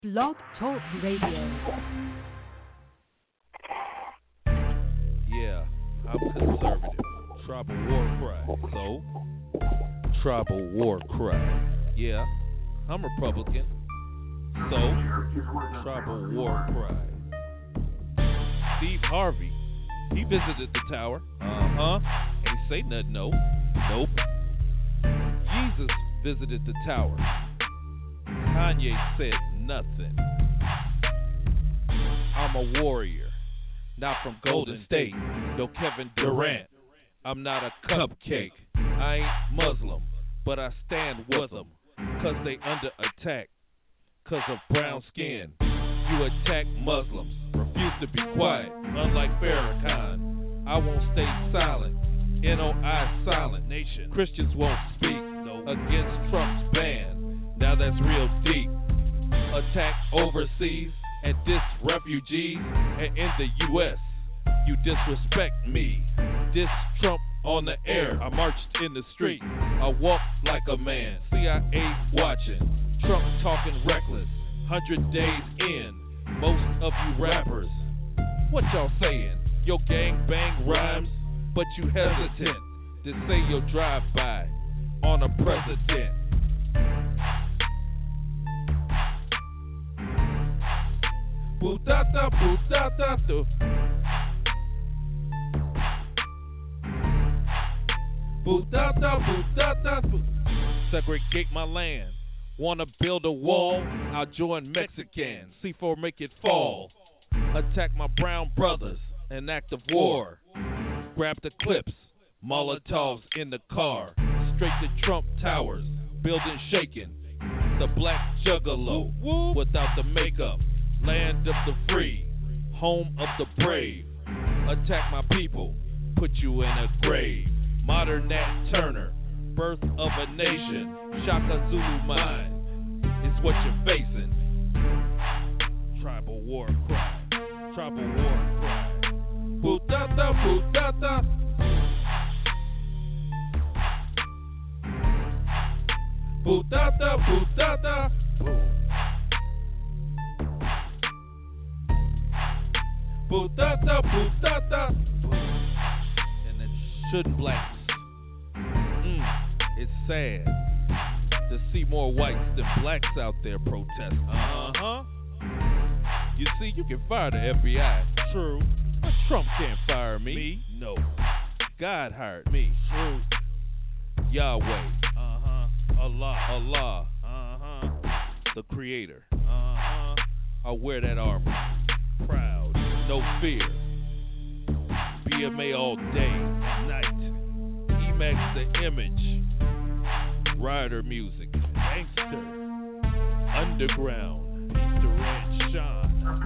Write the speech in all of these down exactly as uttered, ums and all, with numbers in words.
Blog Talk Radio. Yeah, I'm conservative. Tribal war cry. So, tribal war cry. Yeah, I'm Republican. So, tribal war cry. Steve Harvey, he visited the tower. Uh-huh. Ain't say nothing, no. Nope. Jesus visited the tower. Kanye said nothing. I'm a warrior, not from Golden State. No Kevin Durant. I'm not a cupcake. I ain't Muslim, but I stand with them. Cause they under attack, cause of brown skin. You attack Muslims, refuse to be quiet. Unlike Farrakhan, I won't stay silent. N O I silent nation. Christians won't speak no. Against Trump's ban. Now that's real deep. Attack overseas and diss refugees, and in the U S you disrespect me. Diss Trump on the air. I marched in the street. I walked like a man. C I A watching. Trump talking reckless. Hundred days in. Most of you rappers, what y'all saying? Your gang bang rhymes, but you hesitant to say you'll drive by on a president. Bootata, bootata, do. Bootata, bootata, do. Segregate my land. Wanna build a wall? I'll join Mexicans. C four make it fall. Attack my brown brothers. An act of war. Grab the clips. Molotovs in the car. Straight to Trump Towers. Building shaking. The black juggalo. Without the makeup. Land of the free, home of the brave. Attack my people, put you in a grave. Modern Nat Turner, birth of a nation. Shaka Zulu mind is what you're facing. Tribal war cry, tribal war cry. Putata, putata. Putata, putata. Putata, putata. And it shouldn't blacks. Mm, it's sad to see more whites than blacks out there protesting. Uh-huh. You see, you can fire the F B I. True. But Trump can't fire me. Me? No. God hired me. True. Yahweh. Uh-huh. Allah. Allah. Uh-huh. The creator. Uh-huh. I wear that armor. Proud. No fear. B M A all day and night. Emax the image. Rider music. Gangster. Underground. Mister Red Sean.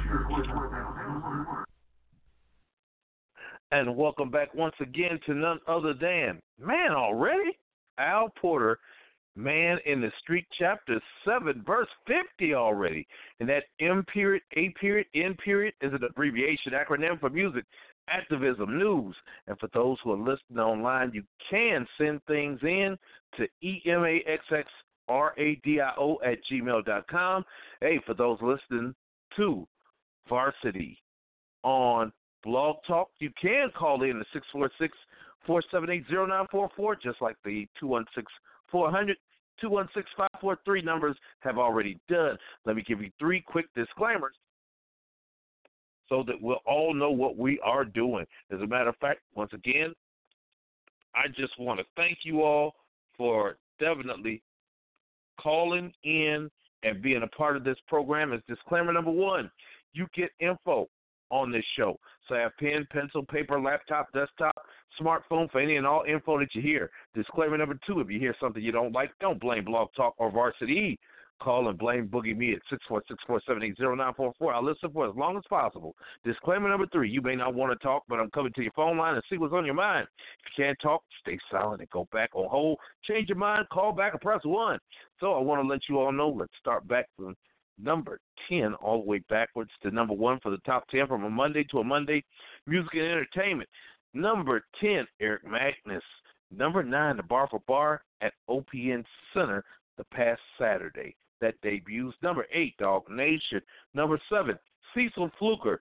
And welcome back once again to none other than, man, already? Al Porter, Man in the Street, chapter seven, verse fifty already. And that M period, A period, N period is an abbreviation, acronym for music, activism, news. And for those who are listening online, you can send things in to emaxxradio at gmail dot com. Hey, for those listening to Varsity on Blog Talk, you can call in to six four six, four seven eight, zero nine four four, just like the two one six, four hundred, two one six, five four three numbers have already done. Let me give you three quick disclaimers so that we'll all know what we are doing. As a matter of fact, once again, I just want to thank you all for definitely calling in and being a part of this program. As disclaimer number one, you get info on this show. So have pen, pencil, paper, laptop, desktop, smartphone for any and all info that you hear. Disclaimer number two, if you hear something you don't like, don't blame Blog Talk or Varsity. Call and blame Boogie Me at six four six, four seven eight, zero nine four four. I'll listen for as long as possible. Disclaimer number three, you may not want to talk, but I'm coming to your phone line and see what's on your mind. If you can't talk, stay silent and go back on hold. Change your mind, call back, or press one. So I want to let you all know, let's start back from number ten all the way backwards to number one for the top ten from a Monday to a Monday. Music and entertainment. Number ten, Eric Magnus. Number nine, the Bar for Bar at O P N Center the past Saturday. that debuts. Number eight, Dog Nation. Number seven, Cecil Fluker.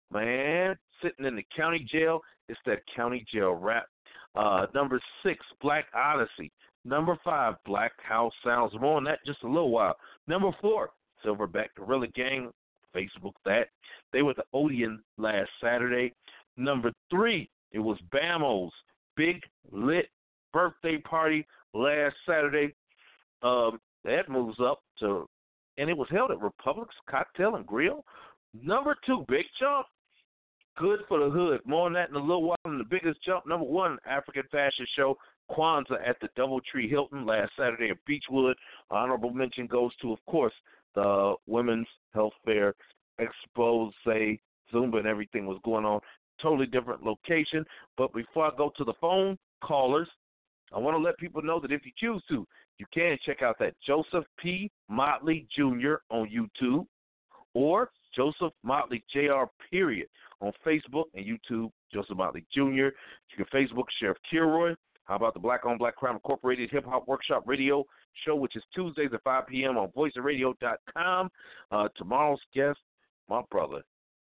Man, sitting in the county jail. It's that county jail rap. Uh, number six, Black Odyssey. Number five, Black House Sounds. More on that in just a little while. Number four, Silverback Gorilla Gang. Facebook that. They were at the Odeon last Saturday. Number three, it was Bamo's Big Lit birthday party last Saturday. Um, that moves up to, and it was held at Republic's Cocktail and Grill. Number two, Big Jump. Good for the hood. More on that in a little while. And the biggest jump, number one, African fashion show, Kwanzaa at the Doubletree Hilton last Saturday at Beechwood. Honorable mention goes to, of course, the Women's Health Fair expose, Zumba and everything was going on. Totally different location. But before I go to the phone callers, I want to let people know that if you choose to, you can check out that Joseph P. Motley Junior on YouTube or Joseph Motley J R period on Facebook and YouTube, Joseph Motley Junior You can Facebook Sheriff Kilroy. How about the Black on Black Crime Incorporated Hip Hop Workshop Radio Show, which is Tuesdays at five p.m. on voice of radio dot com. Uh, tomorrow's guest, my brother,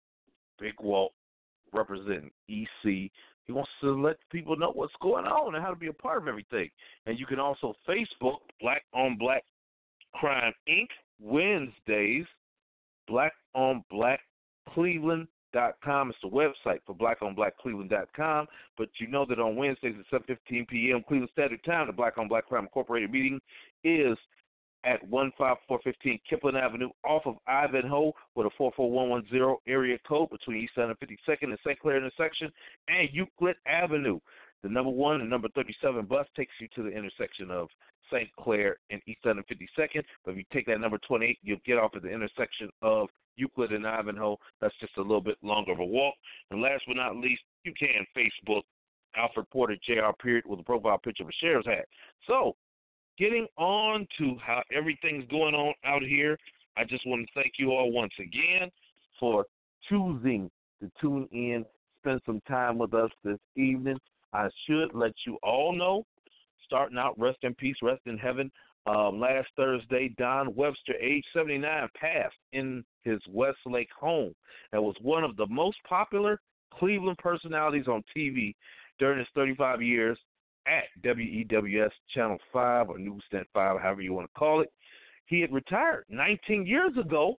Big Walt, representing E C. He wants to let people know what's going on and how to be a part of everything. And you can also Facebook Black on Black Crime Incorporated. Wednesdays, Black on Black Cleveland dot com is the website for black on black cleveland dot com. But you know that on Wednesdays at seven fifteen p.m. Cleveland Standard Time, the Black on Black Crime Incorporated meeting is at one five four one five Kipling Avenue off of Ivanhoe with a four four one one zero area code between East and fifty-second and Saint Clair intersection and Euclid Avenue. The number one and number thirty-seven bus takes you to the intersection of Saint Clair and East and fifty-second. But if you take that number twenty-eight, you'll get off at the intersection of Euclid and Ivanhoe. That's just a little bit longer of a walk. And last but not least, you can Facebook Alfred Porter J R period with a profile picture of a sheriff's hat. So, getting on to how everything's going on out here, I just want to thank you all once again for choosing to tune in, spend some time with us this evening. I should let you all know, starting out, rest in peace, rest in heaven. Um, last Thursday, Don Webster, age seventy-nine, passed in his Westlake home and was one of the most popular Cleveland personalities on T V during his thirty-five years at W E W S Channel five or Newsstand five, however you want to call it. He had retired nineteen years ago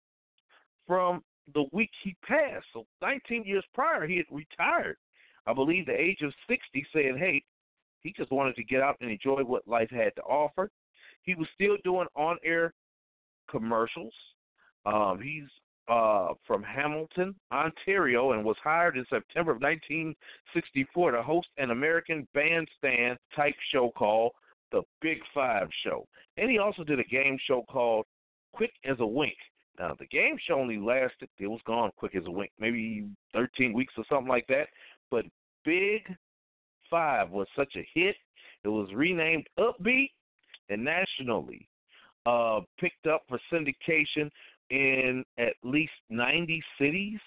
from the week he passed. So nineteen years prior, he had retired. I believe the age of sixty, saying, hey, he just wanted to get out and enjoy what life had to offer. He was still doing on-air commercials. Um, he's uh, from Hamilton, Ontario, and was hired in September of nineteen sixty-four to host an American bandstand-type show called The Big Five Show. And he also did a game show called Quick as a Wink. Now, the game show only lasted, it was gone quick as a wink, maybe thirteen weeks or something like that. But Big Five was such a hit, it was renamed Upbeat and nationally uh, picked up for syndication in at least ninety cities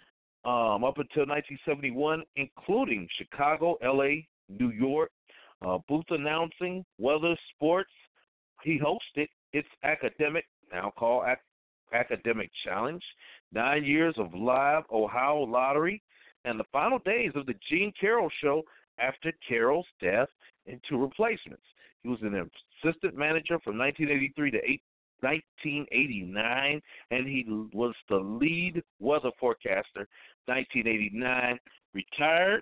um, up until nineteen seventy-one, including Chicago, L A, New York, uh, booth announcing, weather, sports. He hosted its academic, now called Ac- Academic Challenge, nine years of live Ohio lottery, and the final days of the Gene Carroll Show after Carroll's death and two replacements. He was an assistant manager from nineteen eighty-three to nineteen eighty-nine, and he was the lead weather forecaster nineteen eighty-nine, retired,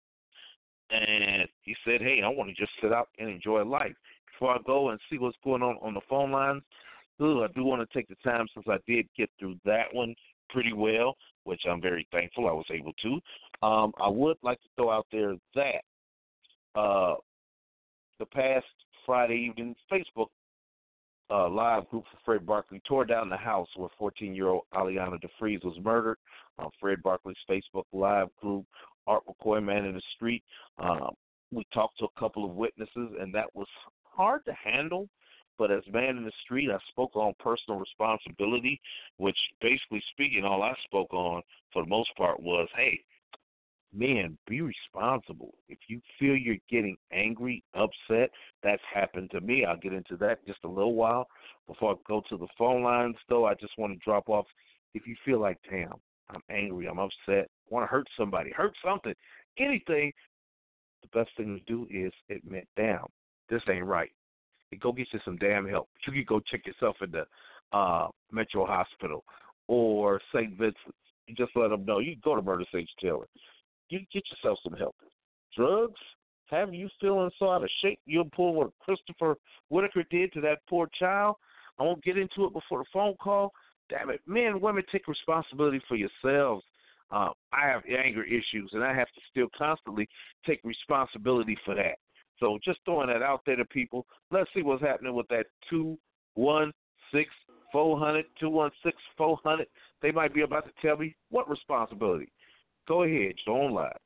and he said, hey, I want to just sit out and enjoy life. Before I go and see what's going on on the phone lines, ooh, I do want to take the time, since I did get through that one pretty well, which I'm very thankful I was able to. Um, I would like to throw out there that uh, the past Friday evening Facebook uh, live group for Fred Barkley tore down the house where fourteen-year-old Aliana DeFries was murdered. Uh, Fred Barkley's Facebook live group, Art McCoy, Man in the Street. Um, we talked to a couple of witnesses, and that was hard to handle. But as Man in the Street, I spoke on personal responsibility, which basically speaking, all I spoke on for the most part was, hey, men, be responsible. If you feel you're getting angry, upset, that's happened to me. I'll get into that in just a little while. Before I go to the phone lines, though, I just want to drop off. If you feel like, damn, I'm angry, I'm upset, want to hurt somebody, hurt something, anything, the best thing to do is admit, damn, this ain't right. And go get you some damn help. You can go check yourself in the uh, Metro Hospital or Saint Vincent's. You just let them know. You can go to Murder Sage Taylor. You get yourself some help. Drugs have you feeling so out of shape you'll pull what Christopher Whitaker did to that poor child. I won't get into it before the phone call. Damn it. Men and women, take responsibility for yourselves. Uh, I have anger issues, and I have to still constantly take responsibility for that. So just throwing that out there to people. Let's see what's happening with that two one six four hundred, two one six four hundred. They might be about to tell me what responsibility. Go ahead, you're on live.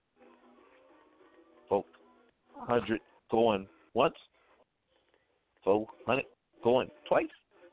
four hundred going once, four hundred going twice.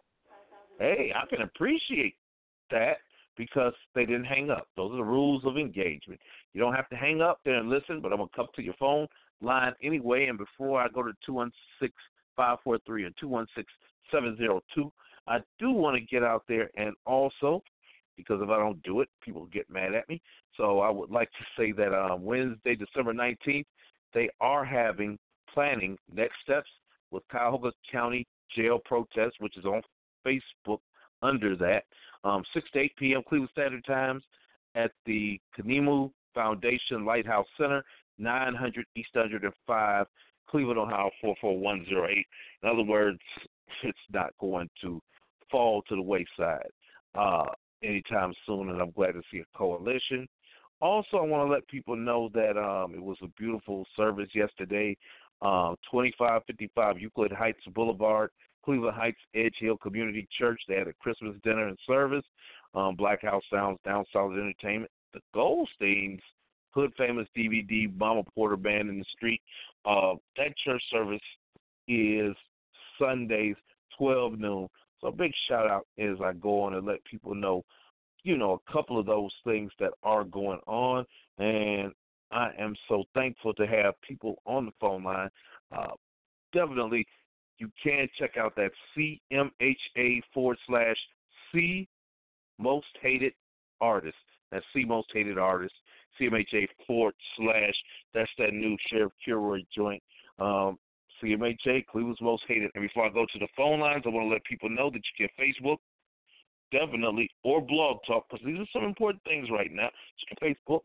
Hey, I can appreciate that because they didn't hang up. Those are the rules of engagement. You don't have to hang up there and listen, but I'm going to come to your phone line anyway. And before I go to two one six five four three or two one six seven zero two, I do want to get out there and also, because if I don't do it, people get mad at me. So I would like to say that um, Wednesday, December nineteenth, they are having planning next steps with Cuyahoga County Jail Protest, which is on Facebook under that, um, six to eight p.m. Cleveland Standard Times at the Kanimu Foundation Lighthouse Center, nine hundred East one hundred five, Cleveland, Ohio, four four one zero eight. In other words, it's not going to fall to the wayside uh, anytime soon, and I'm glad to see a coalition. Also, I want to let people know that um, it was a beautiful service yesterday, uh, twenty-five fifty-five Euclid Heights Boulevard, Cleveland Heights Edge Hill Community Church. They had a Christmas dinner and service. Um, Black House Sounds, Down Solid Entertainment. The Goldsteins, Hood Famous D V D, Mama Porter Band in the Street. Uh, that church service is Sundays, twelve noon. So a big shout out as I go on and let people know, you know, a couple of those things that are going on. And I am so thankful to have people on the phone line. Uh, definitely, you can check out that C M H A forward slash C Most Hated Artist. That's C Most Hated Artist. C M H A forward slash. That's that new Sheriff Kilroy joint. Um, C M H A, Cleveland's Most Hated. And before I go to the phone lines, I want to let people know that you can Facebook, definitely, or Blog Talk, because these are some important things right now. You can Facebook,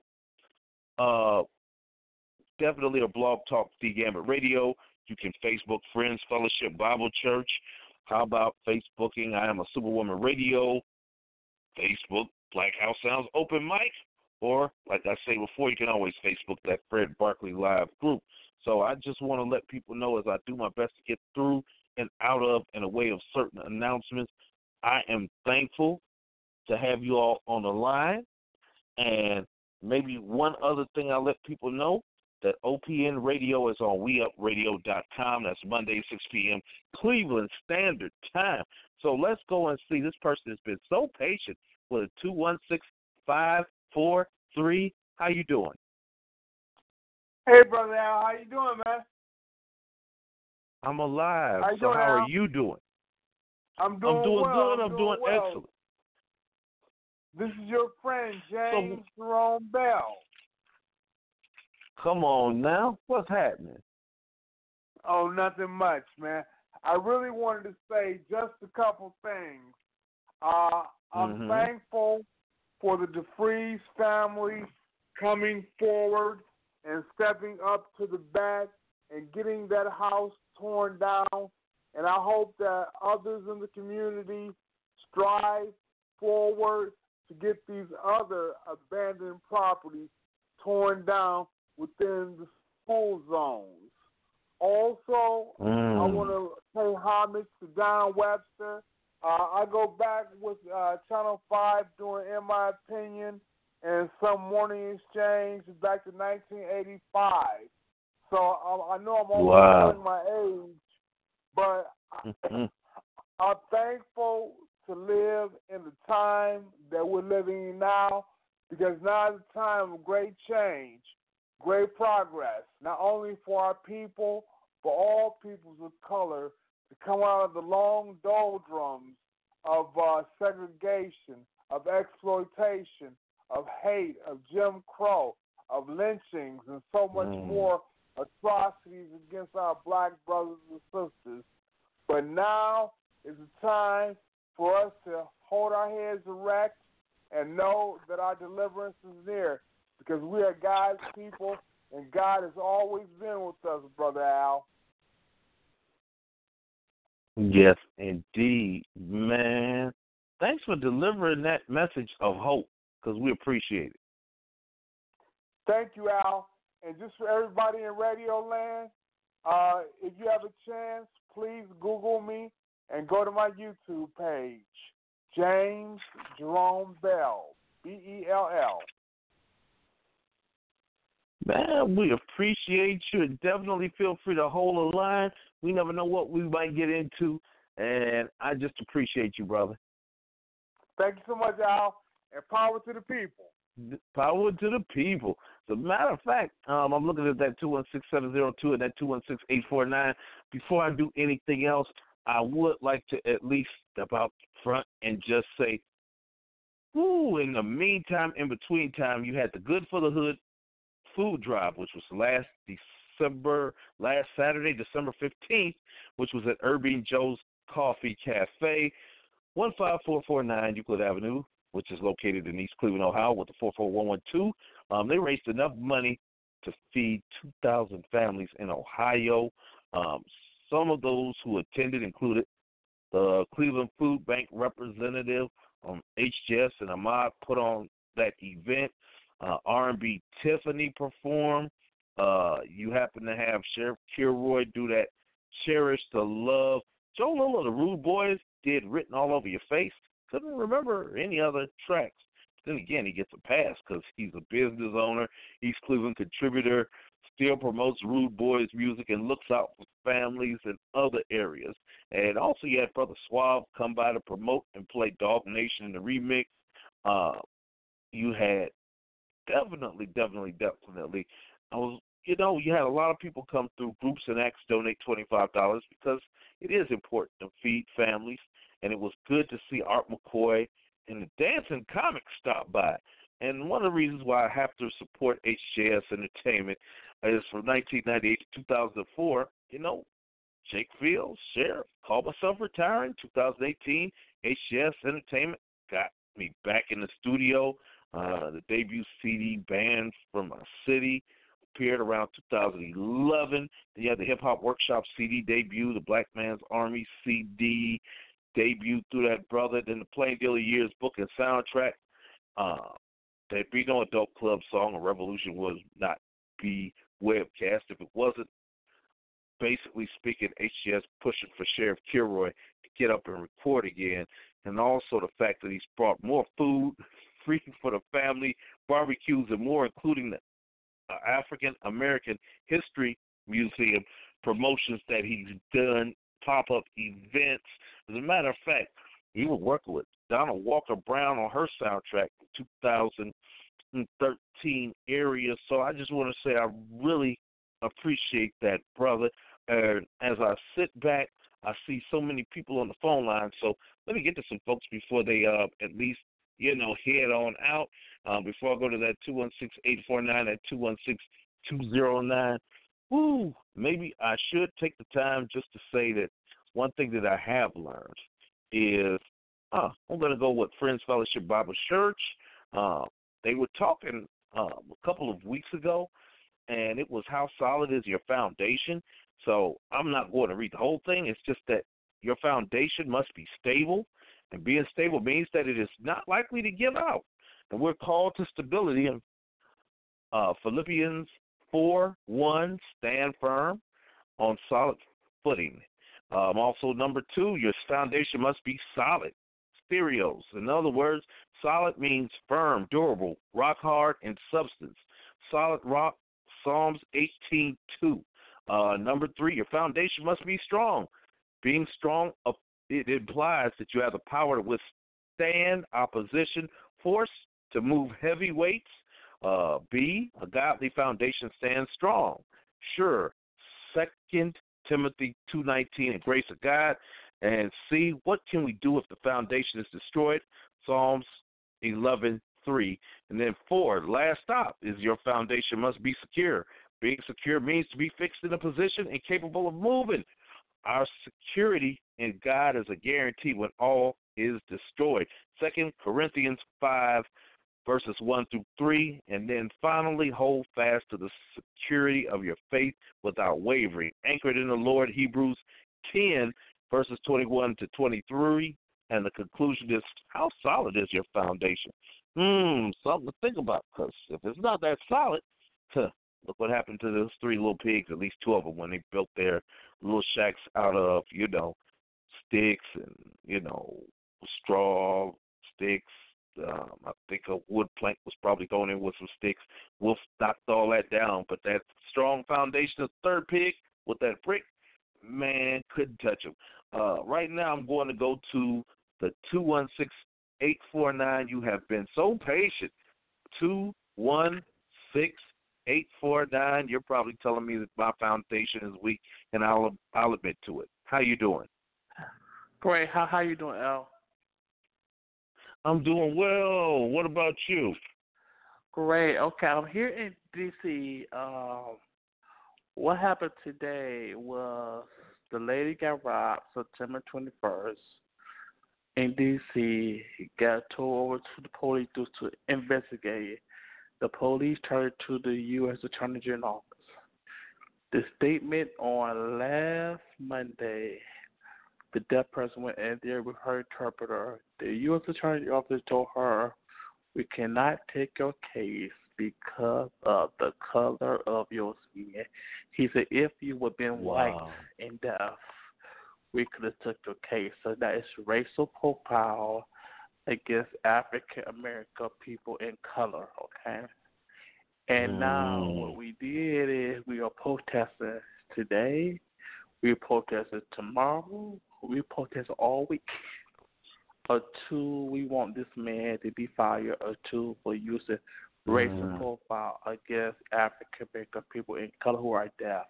uh, definitely, or Blog Talk, D Gambit Radio. You can Facebook Friends Fellowship Bible Church. How about Facebooking I Am a Superwoman Radio, Facebook Black House Sounds Open Mic, or, like I say before, you can always Facebook that Fred Barkley Live group. So I just want to let people know as I do my best to get through and out of and away of certain announcements, I am thankful to have you all on the line. And maybe one other thing I'll let people know, that O P N Radio is on we up radio dot com. That's Monday, six p.m. Cleveland Standard Time. So let's go and see. This person has been so patient with a two one six five four three. How you doing? Hey, Brother Al. How you doing, man? I'm alive. How you so doing, how Al? are you doing? I'm doing I'm doing well. good. I'm, I'm doing, doing well. excellent. This is your friend, James So, Jerome Bell. come on now. What's happening? Oh, nothing much, man. I really wanted to say just a couple things. Uh, I'm Mm-hmm. thankful for the DeFreeze family coming forward and stepping up to the bat and getting that house torn down. And I hope that others in the community strive forward to get these other abandoned properties torn down within the school zones. Also, Mm. I want to pay homage to Don Webster. Uh, I go back with uh, Channel five doing In My Opinion and some Morning Exchange back to nineteen eighty-five. So I, I know I'm only Wow. showing my age, but I, I'm thankful to live in the time that we're living in now because now is a time of great change, great progress, not only for our people, but all peoples of color to come out of the long doldrums of uh, segregation, of exploitation, of hate, of Jim Crow, of lynchings, and so much mm. more atrocities against our black brothers and sisters. But now is the time for us to hold our heads erect and know that our deliverance is near, because we are God's people, and God has always been with us, Brother Al. Yes, indeed, man. Thanks for delivering that message of hope, because we appreciate it. Thank you, Al. And just for everybody in Radio Land, uh, if you have a chance, please Google me and go to my YouTube page, James Jerome Bell, B E L L. Man, we appreciate you, and definitely feel free to hold a line. We never know what we might get into, and I just appreciate you, brother. Thank you so much, Al, and power to the people. Power to the people. As a matter of fact, um, I'm looking at that two one six, seven zero two and that two one six, eight four nine. Before I do anything else, I would like to at least step out front and just say, woo, in the meantime, in between time, you had the Good for the Hood food drive, which was last December, last Saturday, December fifteenth, which was at Irving Joe's Coffee Cafe, one five four four nine Euclid Avenue, which is located in East Cleveland, Ohio, with the four four one one two. Um, they raised enough money to feed two thousand families in Ohio. Um, some of those who attended included the Cleveland Food Bank representative, um, H J S and Ahmad put on that event. Uh, R and B Tiffany performed. Uh, you happen to have Sheriff Kilroy do that Cherish the Love. Joe Little of the Rude Boys did Written All Over Your Face. Couldn't remember any other tracks. Then again, he gets a pass because he's a business owner, East Cleveland contributor, still promotes Rude Boys music and looks out for families in other areas. And also you had Brother Suave come by to promote and play Dog Nation in the remix. Uh, you had definitely, definitely, definitely, I was, you know, you had a lot of people come through. Groups and acts donate twenty-five dollars because it is important to feed families. And it was good to see Art McCoy and the Dancing Comics stop by. And one of the reasons why I have to support H J S Entertainment is from nineteen ninety-eight to two thousand four, you know, Jake Fields, Sheriff, Called Myself Retiring, two thousand eighteen, H J S Entertainment got me back in the studio. Uh, the debut C D, Band from My City, appeared around two thousand eleven. Then you had the Hip Hop Workshop C D debut, the Black Man's Army C D debut through that brother. Then the Plain Dealer Years book and soundtrack. Uh, there'd be no Adult Club song. A Revolution would not be webcast if it wasn't, basically speaking, H G S pushing for Sheriff Kilroy to get up and record again. And also the fact that he's brought more food, free for the family, barbecues, and more, including the uh, African American History Museum promotions that he's done, pop-up events. As a matter of fact, he was working with Donald Walker Brown on her soundtrack in two thousand thirteen area. So I just want to say I really appreciate that, brother. And as I sit back, I see so many people on the phone line. So let me get to some folks before they uh, at least, you know, head on out. Uh, before I go to that two one six, eight four nine, that two one six, two zero nine, woo, maybe I should take the time just to say that one thing that I have learned is, uh, I'm going to go with Friends Fellowship Bible Church. Uh, they were talking uh, a couple of weeks ago, and it was how solid is your foundation. So I'm not going to read the whole thing. It's just that your foundation must be stable, and being stable means that it is not likely to give out. And we're called to stability. And uh, Philippians four one, stand firm on solid footing. Um, also, number two, your foundation must be solid. Stereos. In other words, solid means firm, durable, rock hard in substance. Solid rock, Psalms eighteen two. Uh, number three, your foundation must be strong. Being strong, uh, it implies that you have the power to withstand opposition, force to move heavy weights. Uh, B, a godly foundation stands strong. Sure, Second Timothy two nineteen, and grace of God. And C, what can we do if the foundation is destroyed? Psalms eleven three. And then four, last stop, is your foundation must be secure. Being secure means to be fixed in a position and capable of moving. Our security in God is a guarantee when all is destroyed. Second Corinthians five, verses one through three. And then finally, hold fast to the security of your faith without wavering. Anchored in the Lord, Hebrews ten, verses twenty-one to twenty-three. And the conclusion is, how solid is your foundation? Hmm, something to think about, because if it's not that solid, huh, look what happened to those three little pigs, at least two of them, when they built their little shacks out of, you know, sticks and, you know, straw, sticks. Um, I think a wood plank was probably thrown in with some sticks. Wolf knocked all that down, but that strong foundation of the third pig with that brick, man, couldn't touch him. Uh, right now I'm going to go to the two one six, eight four nine. You have been so patient. two one six, eight four nine. You're probably telling me that my foundation is weak, and I'll I'll admit to it. How you doing? Great. How how you doing, Al? I'm doing well. What about you? Great. Okay, I'm here in D C. Um, what happened today was the lady got robbed September twenty-first in D C. Got towed over to the police to investigate. The police turned to the U S Attorney General office. The statement on last Monday, the deaf person went in there with her interpreter. The U S Attorney office told her, we cannot take your case because of the color of your skin. He said, if you would have been white Wow. and deaf, we could have took your case. So that is racial profile against African American people in color, okay? And Mm. now what we did is we are protesting today, we are protesting tomorrow, we protest all week. Or two, we want this man to be fired, or two, for using racial Mm. profile against African American people in color who are deaf.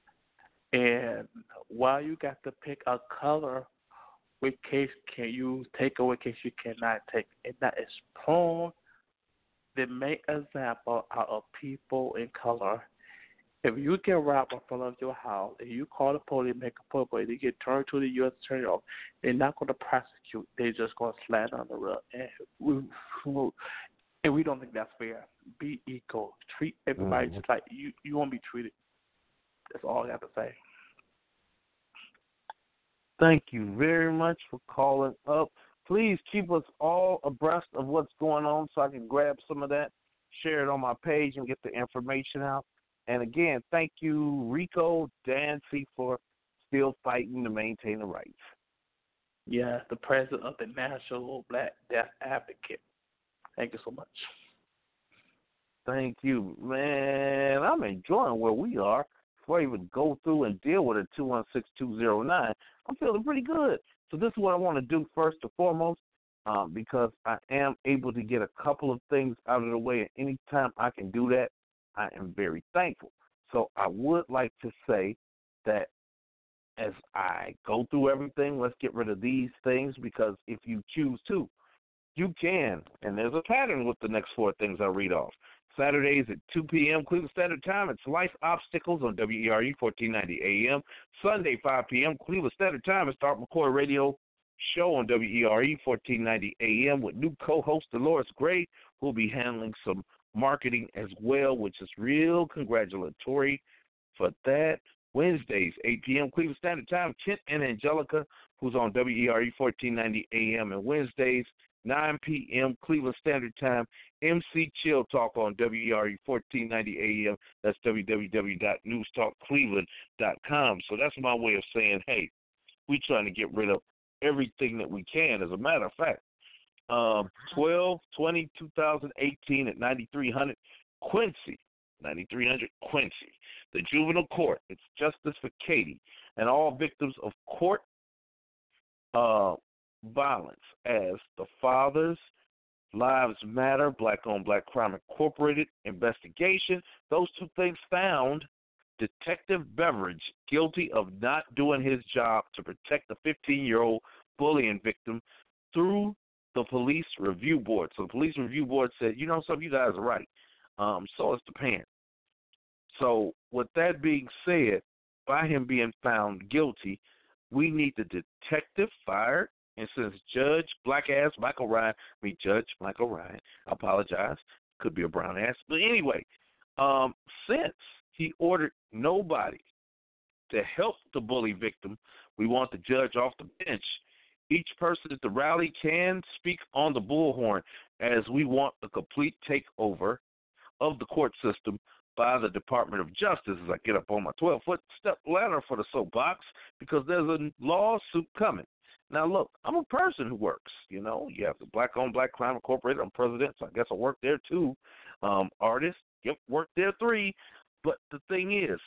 And while you got to pick a color, which case can you take or which case you cannot take? And that is prone the main example out of people in color. If you get robbed in front of your house and you call the police, make a police, they get turned to the U S Attorney office, they're not going to prosecute. They're just going to slide on the rug. And we, and we don't think that's fair. Be equal. Treat everybody Mm. just like you, you want to be treated. That's all I have to say. Thank you very much for calling up. Please keep us all abreast of what's going on so I can grab some of that, share it on my page, and get the information out. And again, thank you, Rico Dancy, for still fighting to maintain the rights. Yeah, the president of the National Black Deaf Advocate. Thank you so much. Thank you, man. I'm enjoying where we are. Before I even go through and deal with a two one six, two zero nine, I'm feeling pretty good. So this is what I want to do first and foremost, um, because I am able to get a couple of things out of the way, and anytime I can do that, I am very thankful. So I would like to say that as I go through everything, let's get rid of these things, because if you choose to, you can. And there's a pattern with the next four things I read off. Saturdays at two p.m. Cleveland Standard Time, it's Life Obstacles on W E R U fourteen ninety A M. Sunday, five p.m. Cleveland Standard Time, it's Art McCoy Radio Show on W E R U fourteen ninety A M with new co-host Dolores Gray, who will be handling some marketing as well, which is real congratulatory for that. Wednesdays, eight p.m. Cleveland Standard Time, Kent and Angelica, who's on W E R U fourteen ninety A M. And Wednesdays, nine p.m. Cleveland Standard Time, M C Chill Talk on W E R U fourteen ninety A M. That's w w w dot news talk cleveland dot com. So that's my way of saying, hey, we're trying to get rid of everything that we can. As a matter of fact, um, twelve twenty two thousand eighteen at ninety-three hundred Quincy, ninety-three hundred Quincy, the juvenile court. It's justice for Katie and all victims of court uh, violence, as the fathers, Lives Matter, Black on Black Crime Incorporated investigation. Those two things found Detective Beveridge guilty of not doing his job to protect the fifteen-year-old bullying victim through the police review board. So the police review board said, you know something, you guys are right. Um, so is the parent. So with that being said, by him being found guilty, we need the detective fired. And since Judge Black-ass Michael Ryan, I mean Judge Michael Ryan, I apologize, could be a brown ass. But anyway, um, since he ordered nobody to help the bully victim, we want the judge off the bench. Each person at the rally can speak on the bullhorn, as we want a complete takeover of the court system by the Department of Justice as I get up on my twelve-foot step ladder for the soapbox, because there's a lawsuit coming. Now, look, I'm a person who works. You know, you have the Black on Black Crime Incorporated. I'm president, so I guess I work there too. Um, artist, yep, work there three. But the thing is,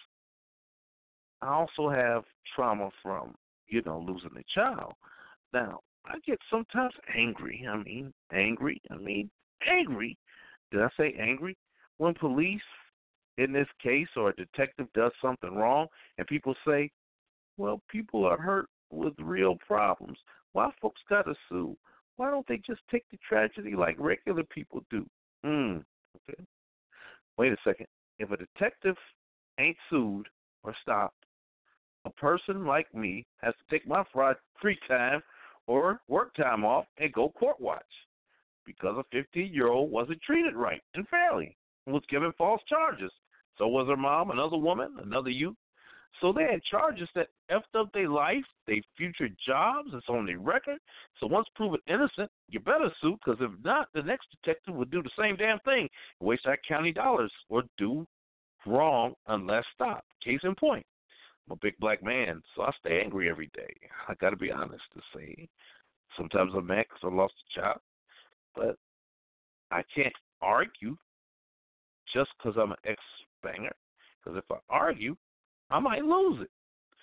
I also have trauma from, you know, losing a child. Now, I get sometimes angry. I mean, angry. I mean, angry. Did I say angry? When police, in this case, or a detective does something wrong, and people say, well, people are hurt with real problems. Why folks got to sue? Why don't they just take the tragedy like regular people do? Hmm. Okay. Wait a second. If a detective ain't sued or stopped, a person like me has to take my free time or work time off and go court watch because a fifteen-year-old wasn't treated right and fairly and was given false charges. So was her mom, another woman, another youth. So they had charges that effed up their life, their future jobs. It's on their record. So once proven innocent, you better sue, because if not, the next detective would do the same damn thing, waste our county dollars, or do wrong unless stopped. Case in point, I'm a big black man, so I stay angry every day. I got to be honest to say. Sometimes I'm mad because I lost a child, but I can't argue just because I'm an ex-banger, because if I argue, I might lose it.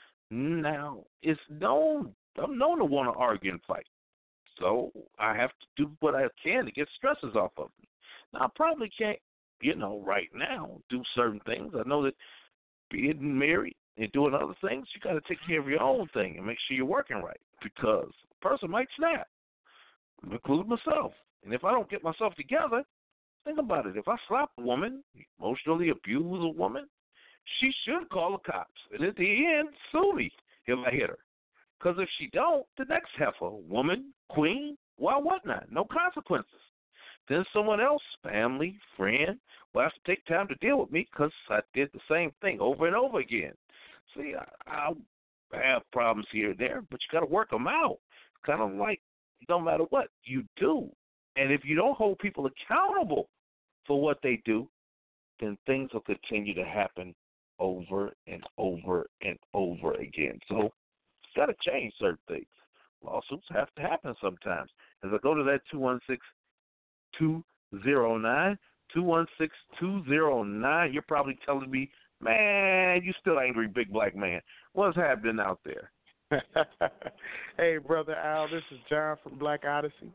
Now, it's known, I'm known to want to argue and fight. So I have to do what I can to get stresses off of me. Now, I probably can't, you know, right now do certain things. I know that being married and doing other things, you got to take care of your own thing and make sure you're working right, because a person might snap, including myself. And if I don't get myself together, think about it. If I slap a woman, emotionally abuse a woman, she should call the cops, and at the end, sue me if I hit her. Because if she don't, the next heifer, woman, queen, well, whatnot, no consequences. Then someone else, family, friend, will have to take time to deal with me because I did the same thing over and over again. See, I, I have problems here and there, but you got to work them out. Kind of like no matter what you do. And if you don't hold people accountable for what they do, then things will continue to happen over and over and over again. So it's got to change certain things. Lawsuits have to happen sometimes. As I go to that two one six, two zero nine, two one six, two zero nine, you're probably telling me, man, you still angry big black man. What's happening out there? Hey, Brother Al, this is John from Black Odyssey.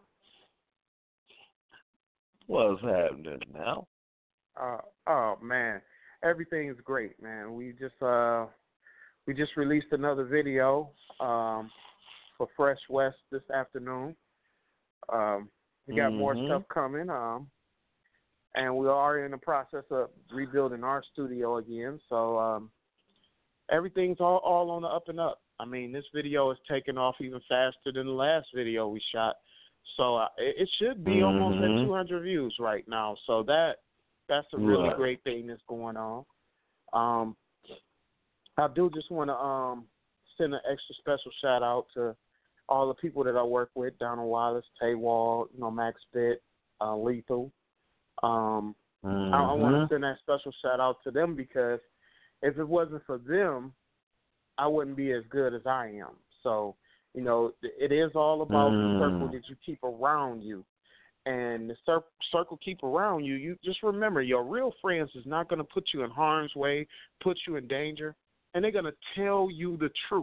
What's happening now? Uh, oh, man. Everything's great, man. We just uh, we just released another video um, for Fresh West this afternoon. Um, we got mm-hmm. more stuff coming, um, and we are in the process of rebuilding our studio again. So um, everything's all, all on the up and up. I mean, this video is taking off even faster than the last video we shot. So uh, it, it should be mm-hmm. almost at two hundred views right now. So that that's a really right. great thing that's going on. Um, I do just want to um, send an extra special shout out to all the people that I work with: Donald Wallace, Tay Wall, you know, Max Pitt, uh, Lethal. Um, mm-hmm. I, I want to send that special shout out to them, because if it wasn't for them, I wouldn't be as good as I am. So, you know, it is all about mm. the circle that you keep around you. And the cir- circle keep around you, you just remember, your real friends is not going to put you in harm's way, put you in danger, and they're going to tell you the truth.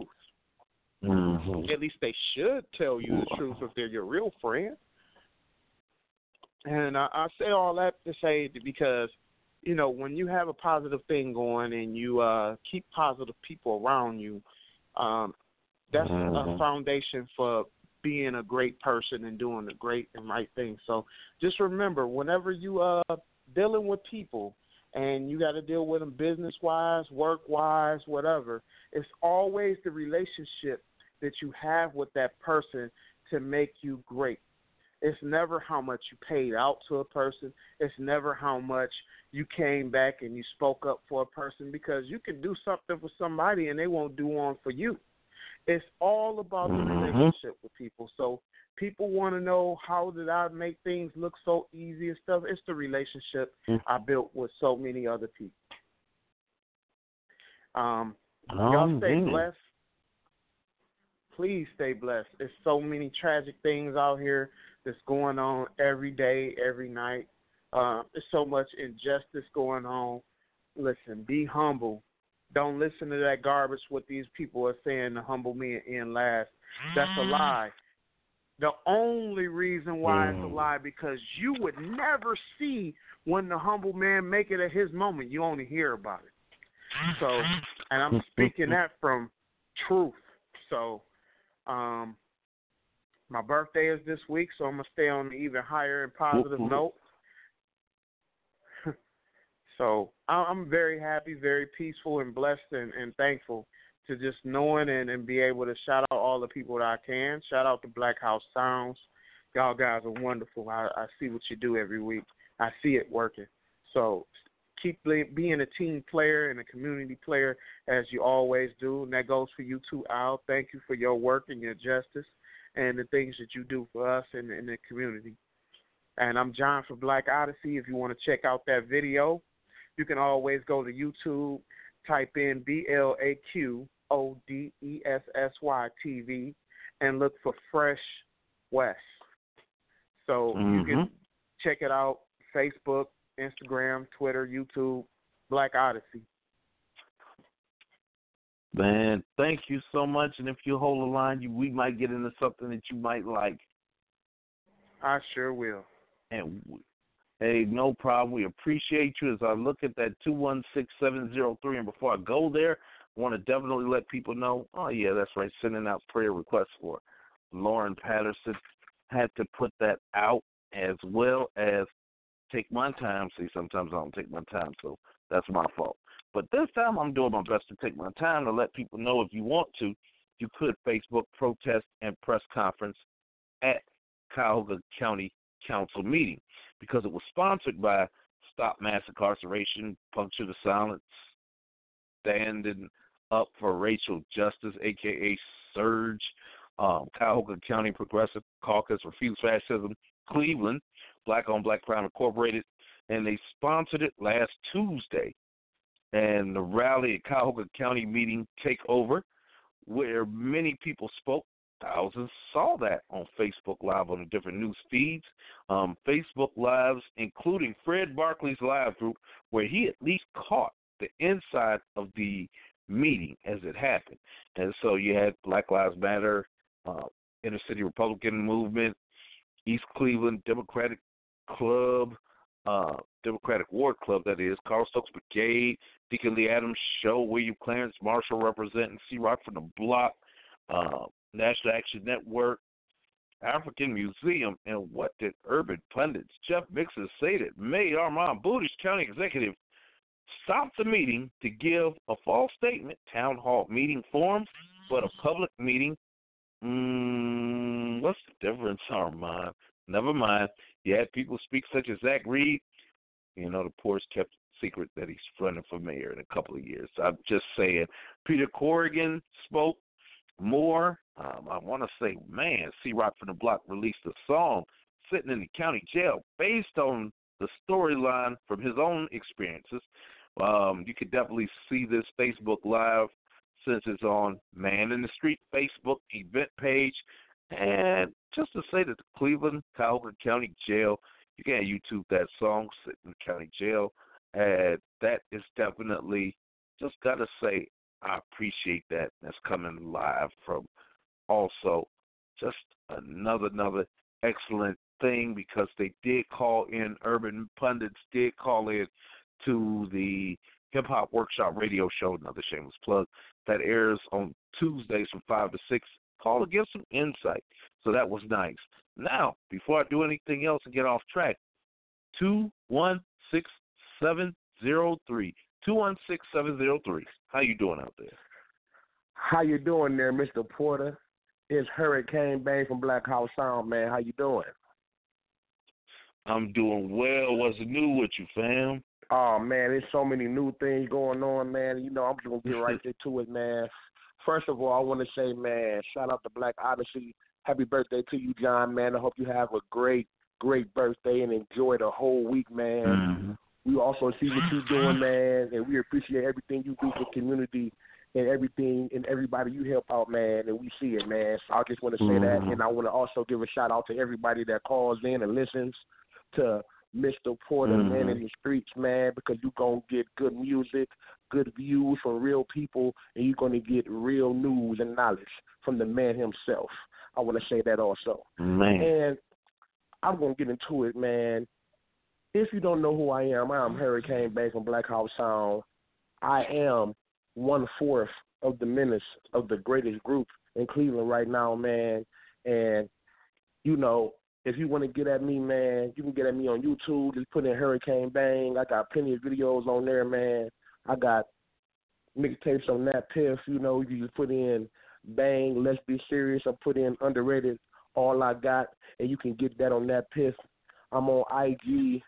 Mm-hmm. At least they should tell you the truth if they're your real friend. And I, I say all that to say that because, you know, when you have a positive thing going and you uh, keep positive people around you, um, that's mm-hmm. a foundation for being a great person and doing the great and right thing. So just remember, whenever you uh dealing with people and you got to deal with them business-wise, work-wise, whatever, it's always the relationship that you have with that person to make you great. It's never how much you paid out to a person. It's never how much you came back and you spoke up for a person, because you can do something for somebody and they won't do on for you. It's all about mm-hmm. the relationship with people. So people want to know, how did I make things look so easy and stuff? It's the relationship mm-hmm. I built with so many other people. Um, oh, y'all stay yeah. blessed. Please stay blessed. There's so many tragic things out here that's going on every day, every night. Uh, there's so much injustice going on. Listen, be humble. Don't listen to that garbage what these people are saying to humble me and end last. That's a lie. The only reason why it's a lie, because you would never see when the humble man make it at his moment. You only hear about it. So, and I'm speaking that from truth. So, um, my birthday is this week, so I'm going to stay on an even higher and positive note. So I'm very happy, very peaceful, and blessed and, and thankful to just knowing and, and be able to shout out all the people that I can. Shout out to Black House Sounds. Y'all guys are wonderful. I, I see what you do every week. I see it working. So keep being a team player and a community player as you always do. And that goes for you too, Al. Thank you for your work and your justice and the things that you do for us in, in the community. And I'm John for Black Odyssey. If you want to check out that video, you can always go to YouTube, type in B L A Q O D E S S Y T V, and look for Fresh West. So mm-hmm. you can check it out, Facebook, Instagram, Twitter, YouTube, Black Odyssey. Man, thank you so much. And if you hold the line, you, we might get into something that you might like. I sure will. And we, hey, no problem. We appreciate you. As I look at that two one six seven zero three, and before I go there, I want to definitely let people know, oh, yeah, that's right, sending out prayer requests for Lauren Patterson. Had to put that out, as well as take my time. See, sometimes I don't take my time, so that's my fault. But this time I'm doing my best to take my time to let people know, if you want to, you could Facebook protest and press conference at Cuyahoga County Council meeting, because it was sponsored by Stop Mass Incarceration, Puncture the Silence, Standing Up for Racial Justice, a k a. Surge, um, Cuyahoga County Progressive Caucus, Refuse Fascism, Cleveland, Black on Black Crime Incorporated, and they sponsored it last Tuesday. And the rally at Cuyahoga County meeting takeover, where many people spoke. Thousands saw that on Facebook Live on the different news feeds. Um, Facebook Lives, including Fred Barkley's live group, where he at least caught the inside of the meeting as it happened. And so you had Black Lives Matter, uh, Inner City Republican Movement, East Cleveland Democratic Club, uh, Democratic Ward Club, that is, Carl Stokes Brigade, Deacon Lee Adams Show, William Clarence Marshall representing C-Rock from the Block, uh, National Action Network, African Museum, and what did urban pundits Jeff Mixon say that made Armand Bootish County Executive stop the meeting to give a false statement, town hall meeting forms, but a public meeting? Mm, what's the difference, Armand? Never mind. You had people speak such as Zach Reed. You know, the poor's kept secret that he's running for mayor in a couple of years. I'm just saying. Peter Corrigan spoke more. Um, I want to say, man, C-Rock from the Block released a song sitting in the county jail based on the storyline from his own experiences. Um, you could definitely see this Facebook Live since it's on Man in the Street Facebook event page. And just to say that the Cleveland, Cuyahoga County Jail, you can YouTube that song, Sitting in the County Jail. And that is definitely, just got to say, I appreciate that. That's coming live from also just another, another excellent thing because they did call in, urban pundits did call in to the Hip Hop Workshop radio show, another shameless plug, that airs on Tuesdays from five to six. Call to give some insight. So that was nice. Now, before I do anything else and get off track, two one six seven zero three. two one six seven zero three. How you doing out there? How you doing there, Mister Porter? It's Hurricane Bang from Black House Sound, man. How you doing? I'm doing well. What's new with you, fam? Oh, man, there's so many new things going on, man. You know, I'm just going to get right into it, man. First of all, I want to say, man, shout out to Black Odyssey. Happy birthday to you, John, man. I hope you have a great, great birthday and enjoy the whole week, man. Mm-hmm. We also see what you're doing, man, and we appreciate everything you do for the community and everything and everybody you help out, man, and we see it, man. So I just want to say mm-hmm. that, and I want to also give a shout-out to everybody that calls in and listens to Mister Porter, mm-hmm. man in the streets, man, because you're going to get good music, good views from real people, and you're going to get real news and knowledge from the man himself. I want to say that also. Man. And I'm going to get into it, man. If you don't know who I am, I'm Hurricane Bang from Black House Sound. I am one-fourth of the menace of the greatest group in Cleveland right now, man. And, you know, if you want to get at me, man, you can get at me on YouTube. Just put in Hurricane Bang. I got plenty of videos on there, man. I got mixtapes on that piff. You know, you just put in Bang, Let's Be Serious. I put in Underrated, All I Got, and you can get that on that piff. I'm on I G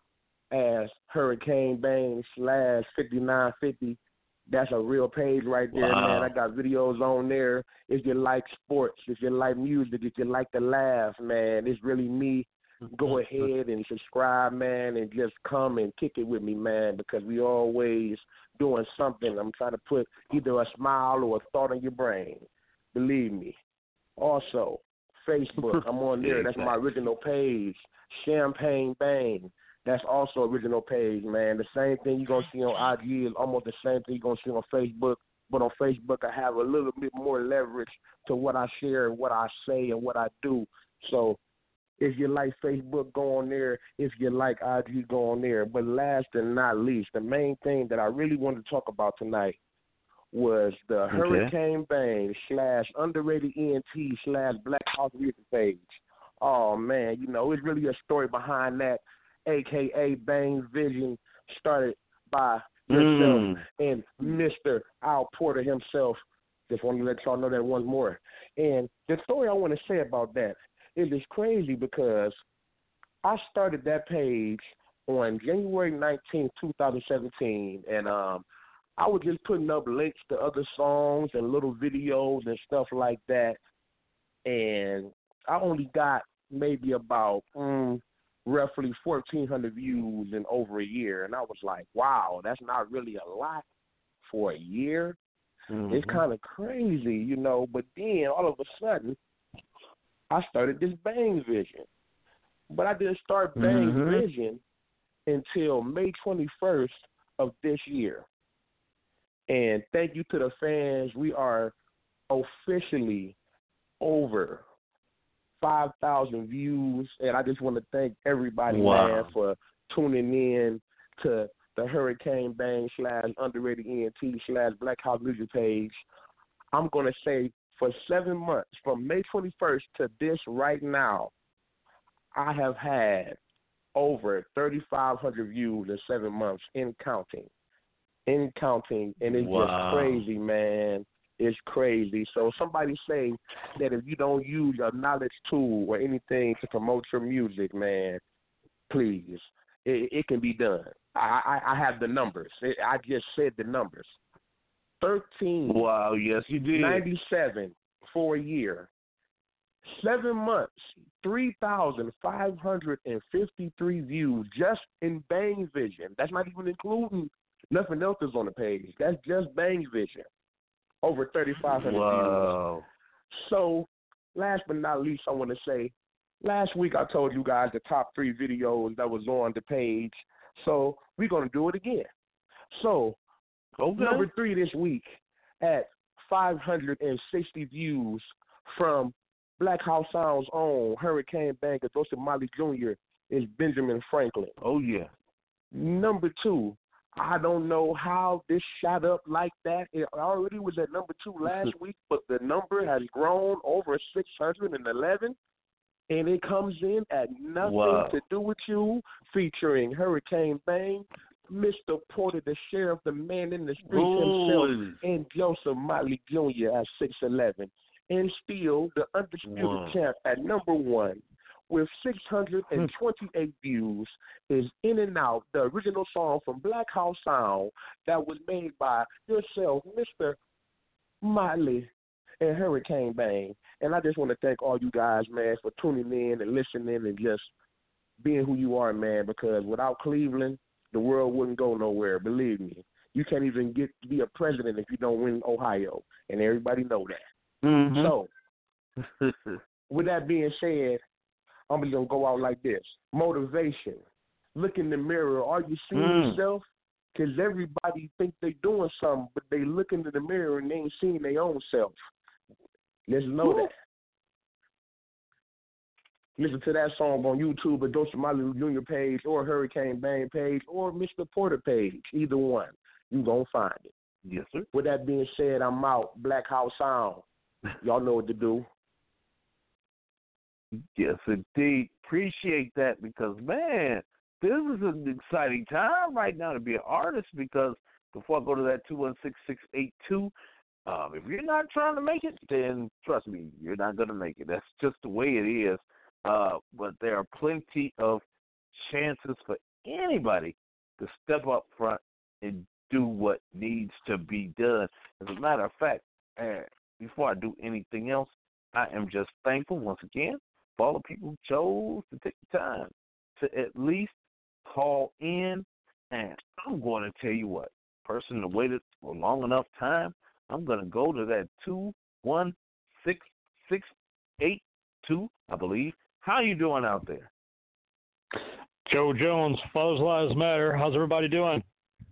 as Hurricane Bang slash fifty-nine fifty. That's a real page right there, wow. man. I got videos on there. If you like sports, if you like music, if you like to laugh, man, it's really me. Go ahead and subscribe, man, and just come and kick it with me, man, because we always doing something. I'm trying to put either a smile or a thought in your brain. Believe me. Also, Facebook, I'm on there. That's my original page, Champagne Bang. That's also original page, man. The same thing you're going to see on I G is almost the same thing you're going to see on Facebook. But on Facebook, I have a little bit more leverage to what I share and what I say and what I do. So if you like Facebook, go on there. If you like I G, go on there. But last and not least, the main thing that I really wanted to talk about tonight was the okay. Hurricane Bang slash Underrated E N T slash Black House Music page. Oh, man, you know, it's really a story behind that. A K A Bang Vision, started by yourself mm. and Mister Al Porter himself. Just want to let y'all know that once more. And the story I want to say about that is it's crazy because I started that page on January nineteenth, twenty seventeen, and um, I was just putting up links to other songs and little videos and stuff like that. And I only got maybe about mm, roughly fourteen hundred views in over a year. And I was like, wow, that's not really a lot for a year. Mm-hmm. It's kind of crazy, you know. But then all of a sudden, I started this Bang Vision. But I didn't start Bang mm-hmm. Vision until May twenty-first of this year. And thank you to the fans. We are officially over five thousand views, and I just want to thank everybody, wow. man, for tuning in to the Hurricane Bang slash Underrated E N T slash Black House Music page. I'm going to say for seven months, from May twenty-first to this right now, I have had over thirty-five hundred views in seven months in counting. In counting, and it's wow. just crazy, man. It's crazy. So somebody say that if you don't use a knowledge tool or anything to promote your music, man, please, it, it can be done. I, I, I have the numbers. It, I just said the numbers. Thirteen. Wow. Yes, you did. Ninety-seven for a year. Seven months. Three thousand five hundred and fifty-three views just in Bang Vision. That's not even including nothing else is on the page. That's just Bang Vision. Over thirty-five hundred wow. views. So, last but not least, I want to say, last week I told you guys the top three videos that was on the page. So, we're going to do it again. So, okay. number three this week at five hundred sixty views from Black House Sound's own Hurricane Banker, Joseph Molly Junior is Benjamin Franklin. Oh, yeah. Number two, I don't know how this shot up like that. It already was at number two last week, but the number has grown over six hundred eleven, and it comes in at Nothing Wow. to Do With You, featuring Hurricane Bang, Mister Porter, the sheriff, the man in the streets himself, Holy. and Joseph Molly Junior at six eleven. And still, the undisputed Wow. champ at number one, with six hundred twenty-eight views, is In and Out, the original song from Black House Sound that was made by yourself, Mister Motley and Hurricane Bang. And I just want to thank all you guys, man, for tuning in and listening and just being who you are, man, because without Cleveland, the world wouldn't go nowhere. Believe me. You can't even get to be a president if you don't win Ohio, and everybody know that. Mm-hmm. So, with that being said, I'm just going to go out like this. Motivation. Look in the mirror. Are you seeing Mm. yourself? Because everybody think they doing something, but they look into the mirror and they ain't seeing their own self. Let's know that. Listen to that song on YouTube, at Joseph Molly Junior page, or Hurricane Bang page, or Mister Porter page. Either one. You're going to find it. Yes, sir. With that being said, I'm out. Black House Sound. Y'all know what to do. Yes, indeed. Appreciate that because, man, this is an exciting time right now to be an artist because before I go to that two one six, six eight two, um, if you're not trying to make it, then trust me, you're not going to make it. That's just the way it is. Uh, but there are plenty of chances for anybody to step up front and do what needs to be done. As a matter of fact, uh, before I do anything else, I am just thankful once again for all the people who chose to take the time to at least call in. And I'm going to tell you what, person that waited for long enough time, I'm going to go to that two one six, six eight two, I believe. How you doing out there? Joe Jones, Father's Lives Matter. How's everybody doing?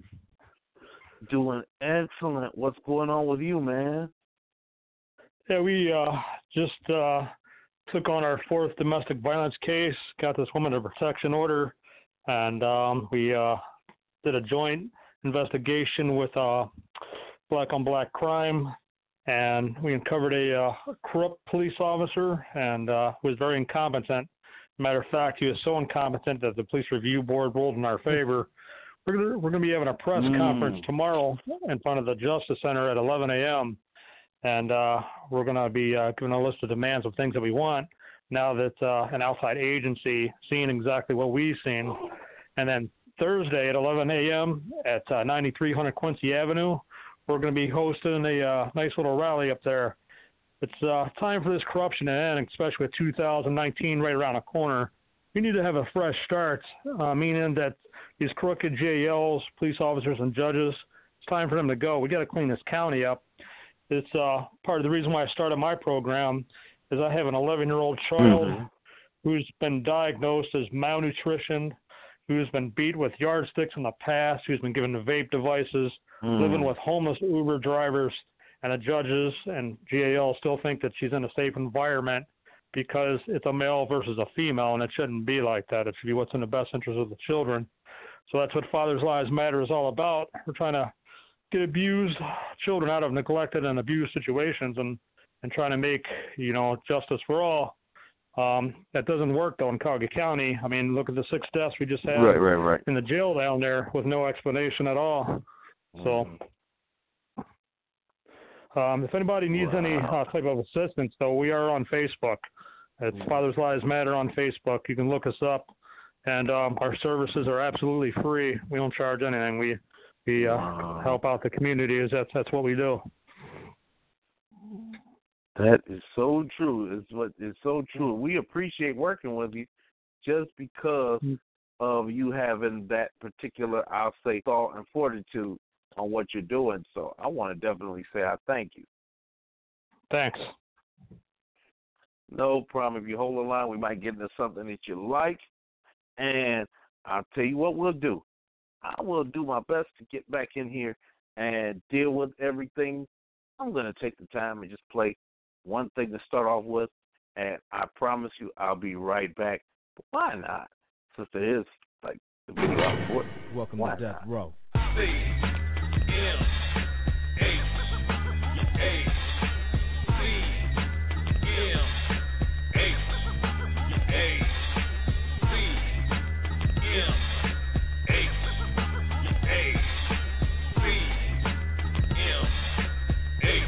Doing excellent. What's going on with you, man? Yeah, we uh, just uh, took on our fourth domestic violence case, got this woman a protection order, and um, we uh, did a joint investigation with uh, Black on Black Crime, and we uncovered a uh, corrupt police officer and uh, was very incompetent. Matter of fact, he was so incompetent that the police review board ruled in our favor. We're gonna, we're going to be having a press mm. conference tomorrow in front of the Justice Center at eleven a.m., and uh, we're going to be uh, giving a list of demands of things that we want now that uh, an outside agency seeing exactly what we've seen. And then Thursday at eleven a.m. at uh, ninety-three hundred Quincy Avenue, we're going to be hosting a uh, nice little rally up there. It's uh, time for this corruption to end, especially with two thousand nineteen right around the corner. We need to have a fresh start, uh, meaning that these crooked J Ls, police officers, and judges, it's time for them to go. We got to clean this county up. It's uh, part of the reason why I started my program is I have an eleven-year-old child mm-hmm. who's been diagnosed as malnutrition, who's been beat with yardsticks in the past, who's been given vape devices, mm. living with homeless Uber drivers, and the judges and G A L still think that she's in a safe environment because it's a male versus a female, and it shouldn't be like that. It should be what's in the best interest of the children. So that's what Father's Lives Matter is all about. We're trying to get abused children out of neglected and abused situations and, and trying to make, you know, justice for all. Um, that doesn't work, though, in Cuyahoga County. I mean, look at the six deaths we just had right, right, right. in the jail down there with no explanation at all. So um, if anybody needs wow. any uh, type of assistance, though, we are on Facebook. It's mm. Father's Lives Matter on Facebook. You can look us up. And um, our services are absolutely free. We don't charge anything. We we uh, wow. help out the community. That's that's what we do. That is so true. It's what is so true. We appreciate working with you just because of you having that particular, I'll say, thought and fortitude on what you're doing. So I want to definitely say I thank you. Thanks. No problem. If you hold the line, we might get into something that you like. And I'll tell you what we'll do. I will do my best to get back in here and deal with everything. I'm going to take the time and just play one thing to start off with, and I promise you I'll be right back. But why not? Since there is, like, the video out for it. Welcome why to Death not? Row. C M H A C M H A C M H A C M H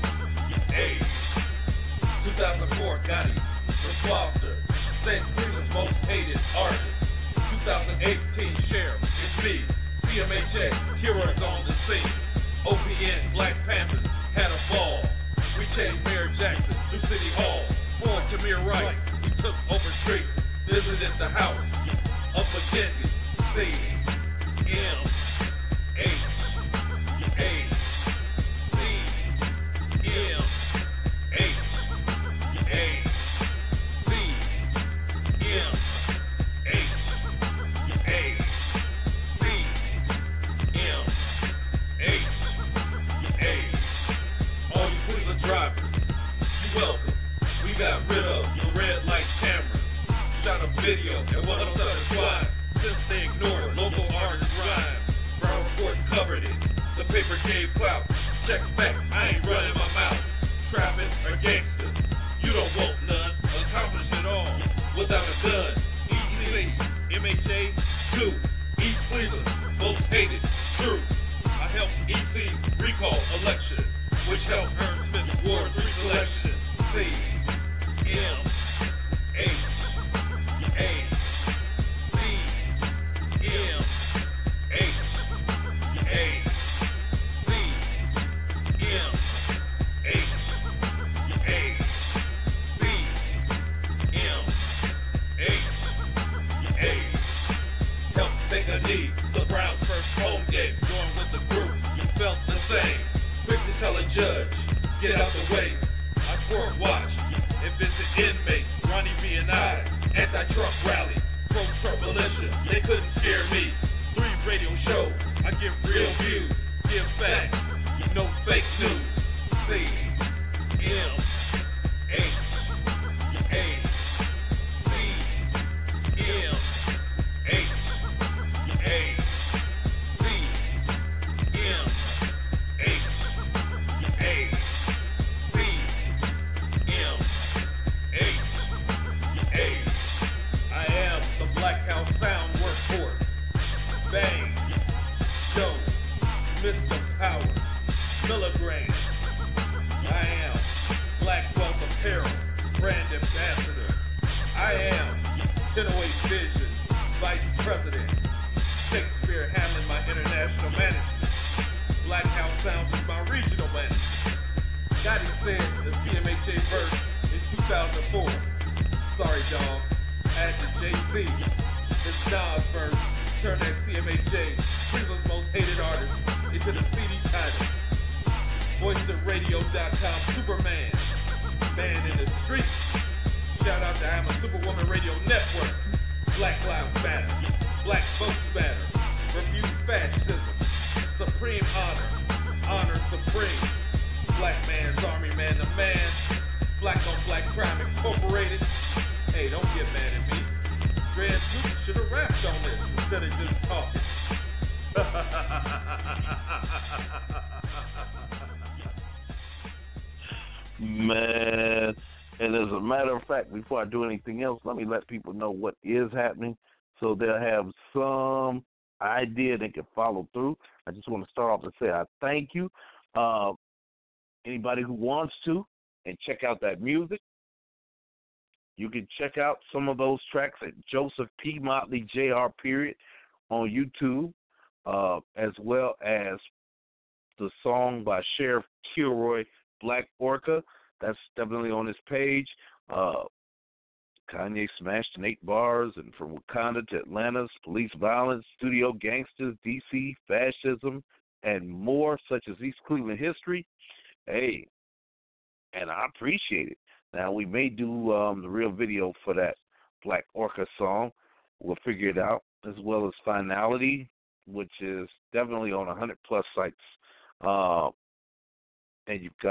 A two thousand four Gotti, Rick Foster, Saint Cleveland's most hated artist. two thousand eighteen Sheriff, it's me. C M H A, heroes on the scene. O P N, Black Panthers, had a ball. We chased Mayor Jackson through City Hall. Ford Tamir Wright, we took over streets, visited the house of McKenzie. C M H A C M H A C M H A C M H A. All you Cleveland drivers, you welcome. We got rid of the red light cameras. Shot a video and one of the squad. Since they ignored local artists' rhymes, Brown Report covered it. The paper gave clout. Check back, I ain't running my mouth. Trapping or gangster, you don't want none. Accomplish it all without a gun. E C, M H A, two. East Cleveland, most hated, true. I helped E C recall election, which helped earn Smith Ward three selection. C M H A C M H A C M H A C M H A. Help take a knee, the Browns' first home game. Going with the group, you felt the same. Quick to tell a judge, get out the way. I court watch and visit inmates. Ronnie B and I, anti-Trump rally, pro-Trump militia. They couldn't scare me. Three radio shows, I give real views, give facts, no fake news. C M H A C M H A C M H A C M H A. I am the Black House Sound workforce. Bang, Joe, Mister Power, Milligram. I am Black Wealth Apparel, brand ambassador. I am ten oh eight Vision, Vice President. Shakespeare handling my international management. Black House Sound is my regional manager. Gotti said the C M H A verse in two thousand four. Sorry, dog. Add the J C. It's Nas verse. Turn that C M H A, Cleveland's most hated artist, into the C D title. voice of radio dot com, Superman. Man in the streets. Shout out to I'm a Superwoman Radio Network. Black Lives Matter. Black Folks Matter. Refuse fascism. Supreme honor. Honor supreme. Black man's army, man to man. Black on black crime incorporated. Hey, don't get mad at me. Dred Luke should have rapped on this instead of just talking. Man, and as a matter of fact, before I do anything else, let me let people know what is happening so they'll have some idea they can follow through. I just want to start off and say I thank you. Uh, anybody who wants to and check out that music, you can check out some of those tracks at Joseph P. Motley J R period on YouTube, uh, as well as the song by Sheriff Kilroy, Black Orca. That's definitely on his page. Uh, Kanye smashed in eight bars, and from Wakanda to Atlanta's police violence, studio gangsters, D C, fascism, and more, such as East Cleveland history. Hey, and I appreciate it. Now, we may do um, the real video for that Black Orca song. We'll figure it out, as well as Finality, which is definitely on one hundred plus sites. Uh, and you've got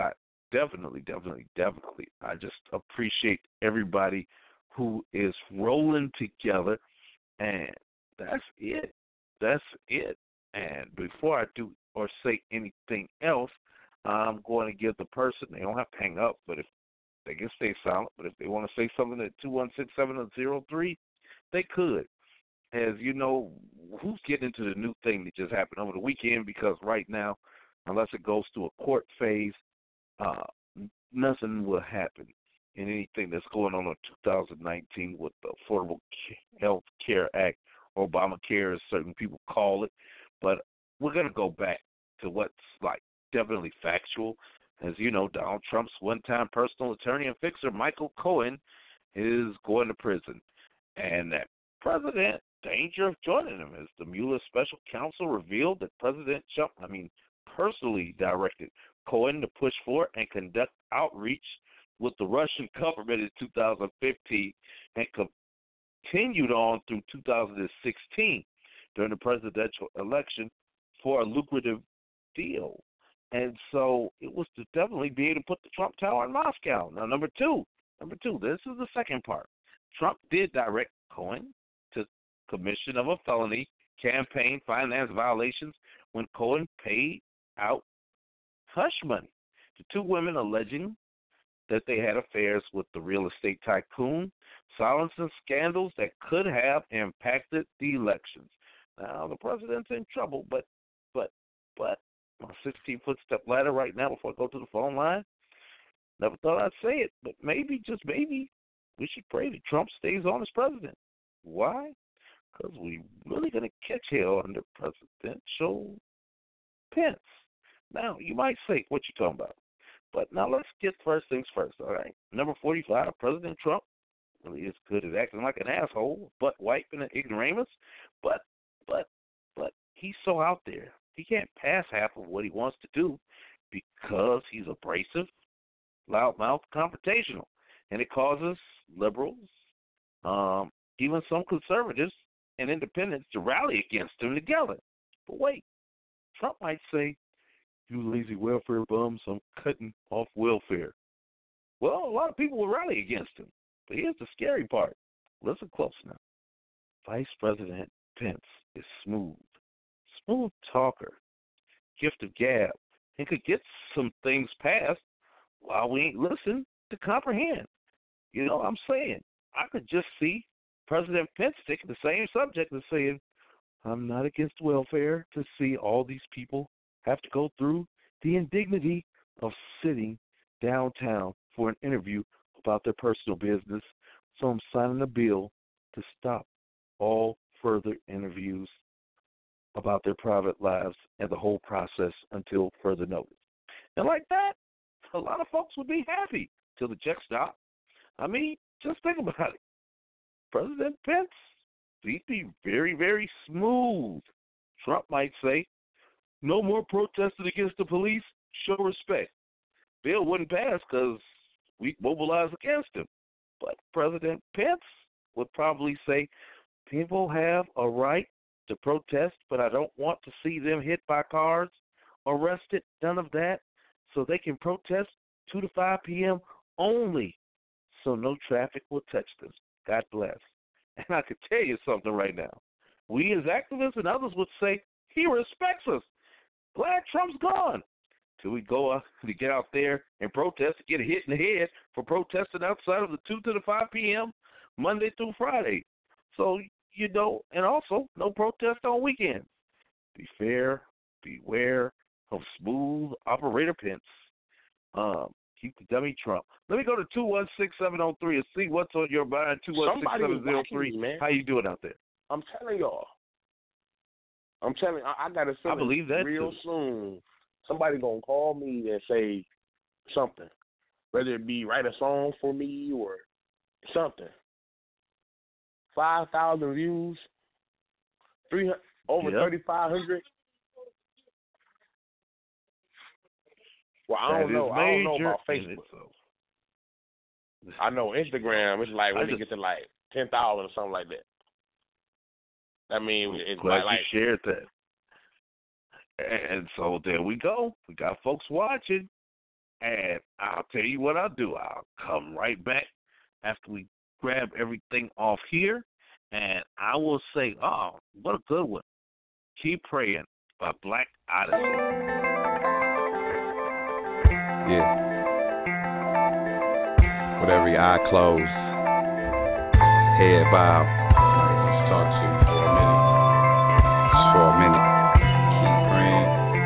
definitely, definitely, definitely. I just appreciate everybody who is rolling together, and that's it. That's it. And before I do or say anything else, I'm going to give the person, they don't have to hang up, but if they can stay silent, but if they want to say something at two one six, seven zero three, they could. As you know, who's getting into the new thing that just happened over the weekend? Because right now, unless it goes through a court phase, uh, nothing will happen in anything that's going on in two thousand nineteen with the Affordable Health Care Act, or Obamacare, as certain people call it. But we're going to go back to what's like definitely factual. As you know, Donald Trump's one-time personal attorney and fixer, Michael Cohen, is going to prison. And that president, danger of joining him, as the Mueller special counsel revealed that President Trump, I mean, personally directed Cohen to push for and conduct outreach with the Russian government in two thousand fifteen and continued on through two thousand sixteen during the presidential election for a lucrative deal. And so it was to definitely be able to put the Trump Tower in Moscow. Now, number two, number two, this is the second part. Trump did direct Cohen to commission of a felony campaign finance violations when Cohen paid out hush money to two women alleging that they had affairs with the real estate tycoon, silencing scandals that could have impacted the elections. Now, the president's in trouble, but, but, but, my sixteen-foot step ladder right now before I go to the phone line, never thought I'd say it, but maybe, just maybe, we should pray that Trump stays on as president. Why? Because we're really going to catch hell under presidential Pence. Now, you might say, what you talking about? But now let's get first things first, all right? Number forty-five, President Trump really is good at acting like an asshole, butt wiping and ignoramus, but, but, but he's so out there. He can't pass half of what he wants to do because he's abrasive, loudmouth, confrontational, and it causes liberals, um, even some conservatives and independents to rally against him together. But wait, Trump might say, "You lazy welfare bums, I'm cutting off welfare." Well, a lot of people will rally against him. But here's the scary part. Listen close now. Vice President Pence is smooth. Smooth talker, gift of gab, and could get some things passed while we ain't listen to comprehend. You know what I'm saying? I could just see President Pence taking the same subject and saying, "I'm not against welfare," to see all these people have to go through the indignity of sitting downtown for an interview about their personal business. So I'm signing a bill to stop all further interviews about their private lives and the whole process until further notice. And like that, a lot of folks would be happy till the check stopped. I mean, just think about it. President Pence, he'd be very, very smooth. Trump might say, "No more protesting against the police, show respect." Bill wouldn't pass because we mobilized against him. But President Pence would probably say, "People have a right to protest, but I don't want to see them hit by cars, arrested, none of that, so they can protest two to five p.m. only, so no traffic will touch them. God bless." And I could tell you something right now. We as activists and others would say, he respects us. Glad Trump's gone. Till we go out to get out there and protest, get hit in the head for protesting outside of the two to the five p.m. Monday through Friday. So, you know, and also no protest on weekends. Be fair, beware of smooth operator Pence. Um, keep the dummy Trump. Let me go to two one six, seven zero three and see what's on your mind. two one six, seven zero three. How you doing out there? I'm telling y'all. I'm telling I, I got to I believe that real too. soon. Somebody going to call me and say something, whether it be write a song for me or something. five thousand views, three hundred, over yep. thirty-five hundred. Well, I that don't know. I don't know about major, Facebook. So. I know Instagram, it's like when I they just, get to like ten thousand or something like that. I mean, it's glad like, like you shared that. And so there we go. We got folks watching. And I'll tell you what I'll do. I'll come right back after we grab everything off here, and I will say, oh, what a good one. Keep Praying by Black Odyssey. Yeah. With every eye closed, head bowed, let's talk to you for a minute. Just for a minute. Keep praying.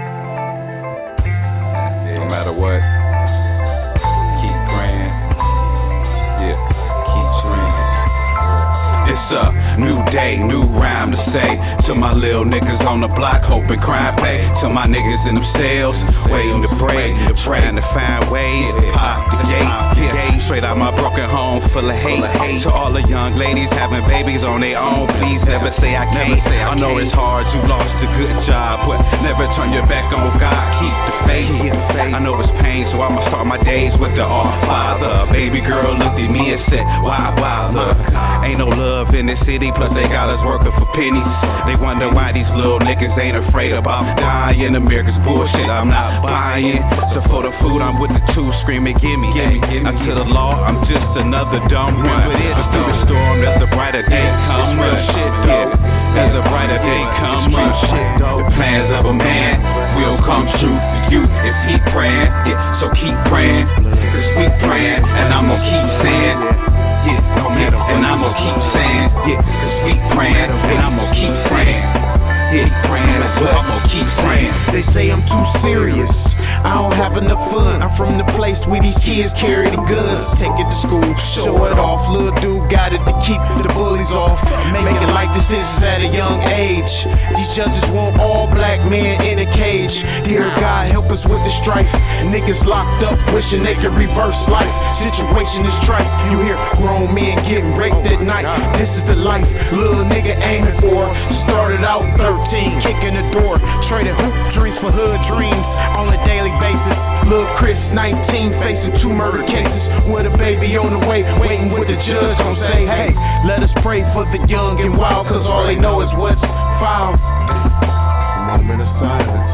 No matter what. Keep praying. Yeah. Keep praying. It's a new day, new rhyme to say to my little niggas on the block, hoping crime pay. To my niggas in them cells, waiting to pray, trying to find ways to pop the gate. Yeah, straight out my broken home, full of hate. To all the young ladies having babies on their own, please never say I can't. I know it's hard, you lost a good job, but never turn your back on God. Keep the faith. I know it's pain, so I'ma start my days with the Our Father. Baby girl looked at me and said, why, why, look, ain't no love in this city, plus they got us working for pennies. They wonder why these little niggas ain't afraid about dying. America's bullshit, I'm not buying. So for the food, I'm with the two screaming, gimme, gimme, gimme. To the law, I'm just another dumb one. But through the storm, there's a brighter day coming. Yeah, there's a brighter day coming. The plans of a man will come true for you if he praying. Yeah, so keep praying, cause we praying, and I'm gonna keep saying. Yeah, no matter, and I'm gonna keep saying, yeah, cause we praying, and I'm gonna keep praying, yeah, praying, so I'm gonna keep praying. They say I'm too serious, I don't have enough fun. I'm from the place where these kids carry the guns, take it to school, show it off. Little dude got it to keep the bullies off, making like decisions at a young age. These judges want all black men in a cage. Dear God, help us with the strife. Niggas locked up, wishing they could reverse life. Situation is trite. You hear grown men getting raped at night. This is the life little nigga aiming for. Started out thirteen, kicking the door, trading hoop dreams for hood dreams on a daily basis. Lil' Chris, nineteen, facing two murder cases with a baby on the way, waiting with the judge gon' say, hey, let us pray for the young and wild, cause all they know is what's found. A moment of silence.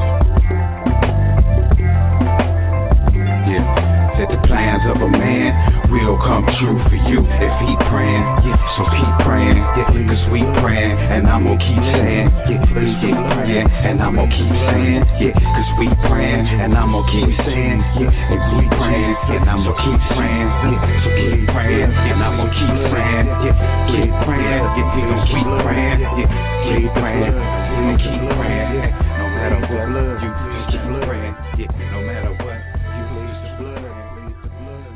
Yeah, that the plans of a man will come true for you if he praying. Yeah, so keep praying, yeah, cause we praying, and I'm gonna keep saying, yeah, let's keep praying, and I'm gonna keep saying, yeah, cause we praying, and I'm gonna keep saying, yeah, and we praying, and I'm gonna keep praying, yeah, so keep praying, and I'm gonna keep praying, yeah, keep praying, yeah, we gon' keep praying, yeah, keep praying, we gon' keep praying, yeah, no matter what, you just keep praying, yeah, no matter what, you lose the blood, lose the blood.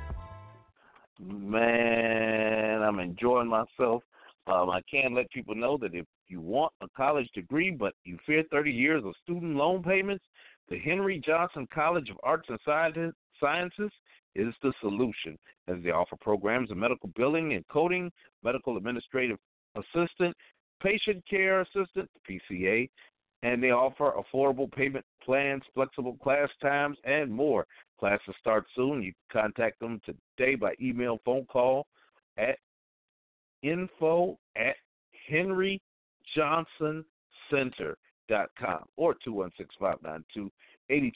Man, I'm enjoying myself. Um, I can let people know that if you want a college degree but you fear thirty years of student loan payments, the Henry Johnson College of Arts and Sciences is the solution, as they offer programs in medical billing and coding, medical administrative assistant, patient care assistant, P C A, and they offer affordable payment plans, flexible class times, and more. Classes start soon. You can contact them today by email, phone call at info at henry johnson center dot com or two one six, five nine two, eight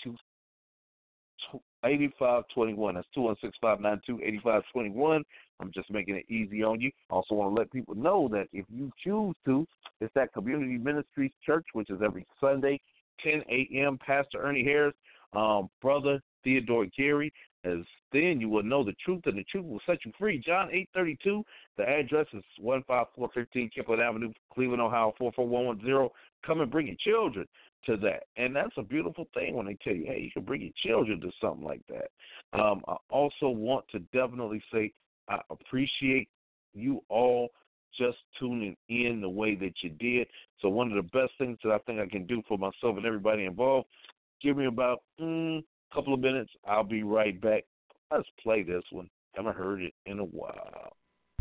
five two one. That's two one six, five nine two, eight five two one. I'm just making it easy on you. Also want to let people know that if you choose to, it's at Community Ministries Church, which is every Sunday, ten a.m. Pastor Ernie Harris, um, Brother Theodore Gary, as then you will know the truth, and the truth will set you free. John eight thirty-two, the address is one five four one five Kipling Avenue, Cleveland, Ohio, four four one one zero. Come and bring your children to that. And that's a beautiful thing when they tell you, hey, you can bring your children to something like that. Um, I also want to definitely say I appreciate you all just tuning in the way that you did. So one of the best things that I think I can do for myself and everybody involved, give me about mm, a couple of minutes. I'll be right back. Let's play this one. Haven't heard it in a while.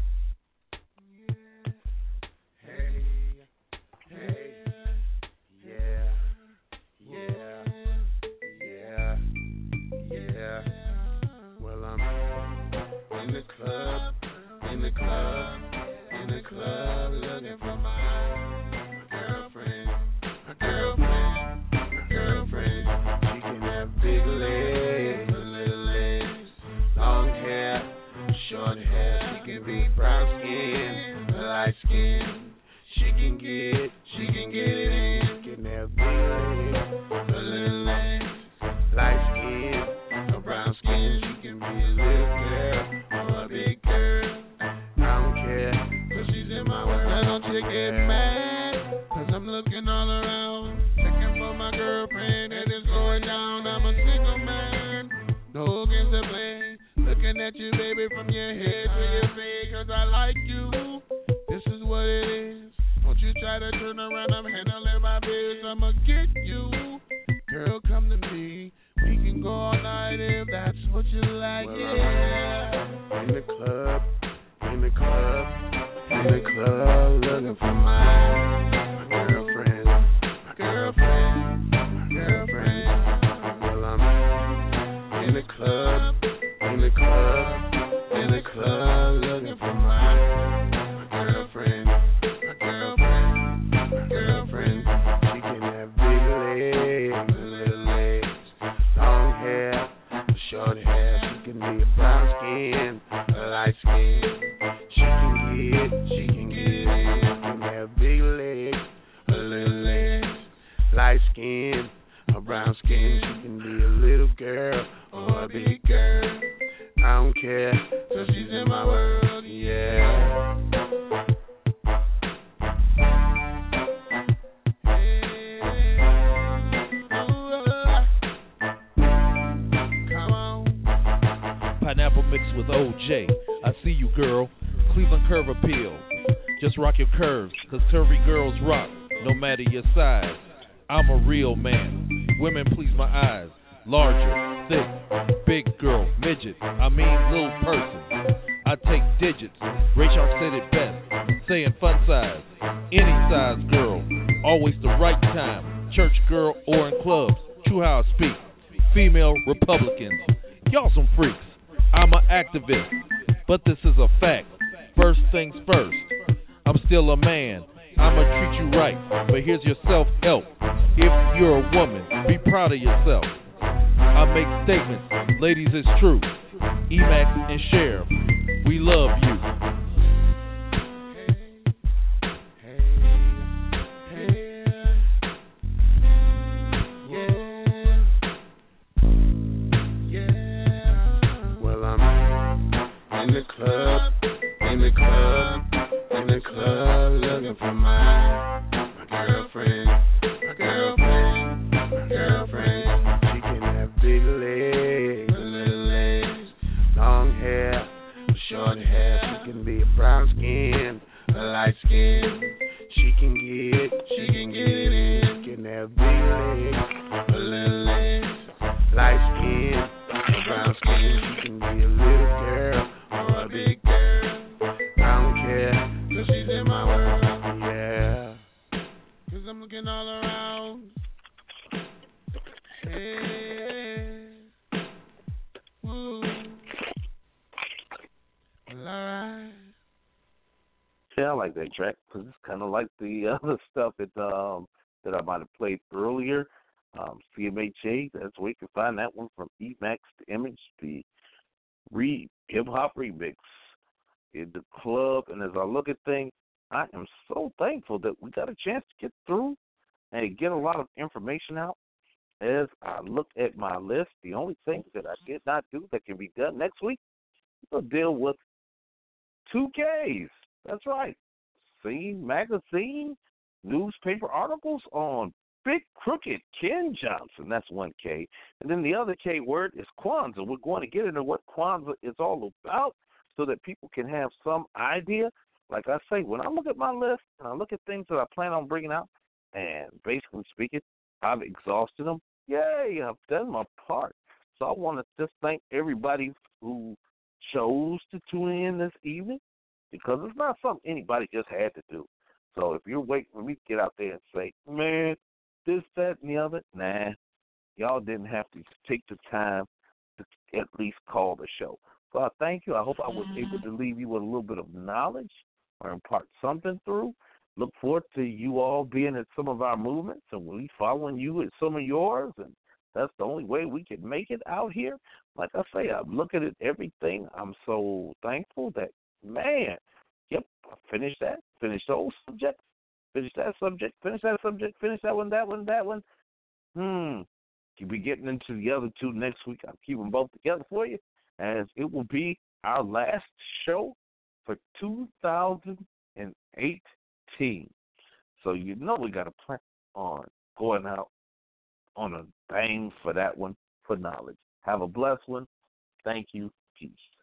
Hey, hey, yeah, yeah, yeah, yeah. Well, I'm in the club, in the club, in the club, looking for my girlfriend, my girlfriend, my girlfriend. She can have big legs, looking all around, checking for my girlfriend that is going down. I'm a single man, no games to play. Looking at you, baby, from your head to your feet, cause I like you. This is what it is. Don't you try to turn around, I'm handling my biz. I'ma get you. Girl, come to me. We can go all night if that's what you like, well, yeah. In the club, in the club, in the club, looking for my, my girlfriend, my girlfriend, my girlfriend. Well, I'm in the club, in the club, in the club, looking for my, my girlfriend, my girlfriend, my girlfriend. She can have big legs, little legs, long hair, short hair. She can be a brown skin, a light skin. She can get, she can get it. She can have big legs, a little legs, light skin, a brown skin. She can be a little girl or a big girl. I don't care, so she's in my world, yeah. Pineapple mixed with O J. I see you, girl. Cleveland curve appeal. Just rock your curves, cause curvy girls rock, no matter your size. I'm a real man. Women please my eyes. Larger, thick, big girl, midget. I mean little person. I take digits. Ray Charles said it best, saying fun size. Any size girl, always the right time. Church girl or in clubs. True how I speak. Female Republicans. Y'all some freaks. I'm an activist, but this is a fact. First things first, I'm still a man. I'ma treat you right, but here's your self-help. If you're a woman, be proud of yourself. I make statements, ladies, it's true. Emax and Sheriff, we love you. In the club, in the club, in the club, looking for my, my girlfriend, my girlfriend, my girlfriend. She can have big legs, little legs, long hair, short hair. She can be a brown skin, a light skin. She can get, she can get it. She can have big legs, little legs, light skin, a brown skin. She can be a little girl or a big girl. I don't care, cause she's in my world, yeah. Cause I'm looking all around. Hey, woo. Well, alright. Yeah, I like that track because it's kind of like the other stuff that um that I might have played earlier. Um, C M H A, that's where you can find that one from Emax to Image, the re hip hop remix in the club. And as I look at things, I am so thankful that we got a chance to get through and get a lot of information out. As I look at my list, the only thing that I did not do that can be done next week is deal with two Ks. That's right. Scene magazine, newspaper articles on Big Crooked Ken Johnson. That's one K. And then the other K word is Kwanzaa. We're going to get into what Kwanzaa is all about so that people can have some idea. Like I say, when I look at my list and I look at things that I plan on bringing out, and basically speaking, I've exhausted them. Yay, I've done my part. So I want to just thank everybody who chose to tune in this evening, because it's not something anybody just had to do. So if you're waiting for me to get out there and say, man, this, that, and the other, nah, y'all didn't have to take the time to at least call the show. So I thank you. I hope I was able to leave you with a little bit of knowledge or impart something through. Look forward to you all being at some of our movements and we following you at some of yours, and that's the only way we can make it out here. Like I say, I'm looking at everything. I'm so thankful that, man, yep, I finished that, finished those subjects, finished that subject, finished that subject, finished that one, that one, that one. Hmm. You'll be getting into the other two next week. I'll keep them both together for you, as it will be our last show for two thousand eighteen. So you know we got to plan on going out on a bang for that one for knowledge. Have a blessed one. Thank you. Peace.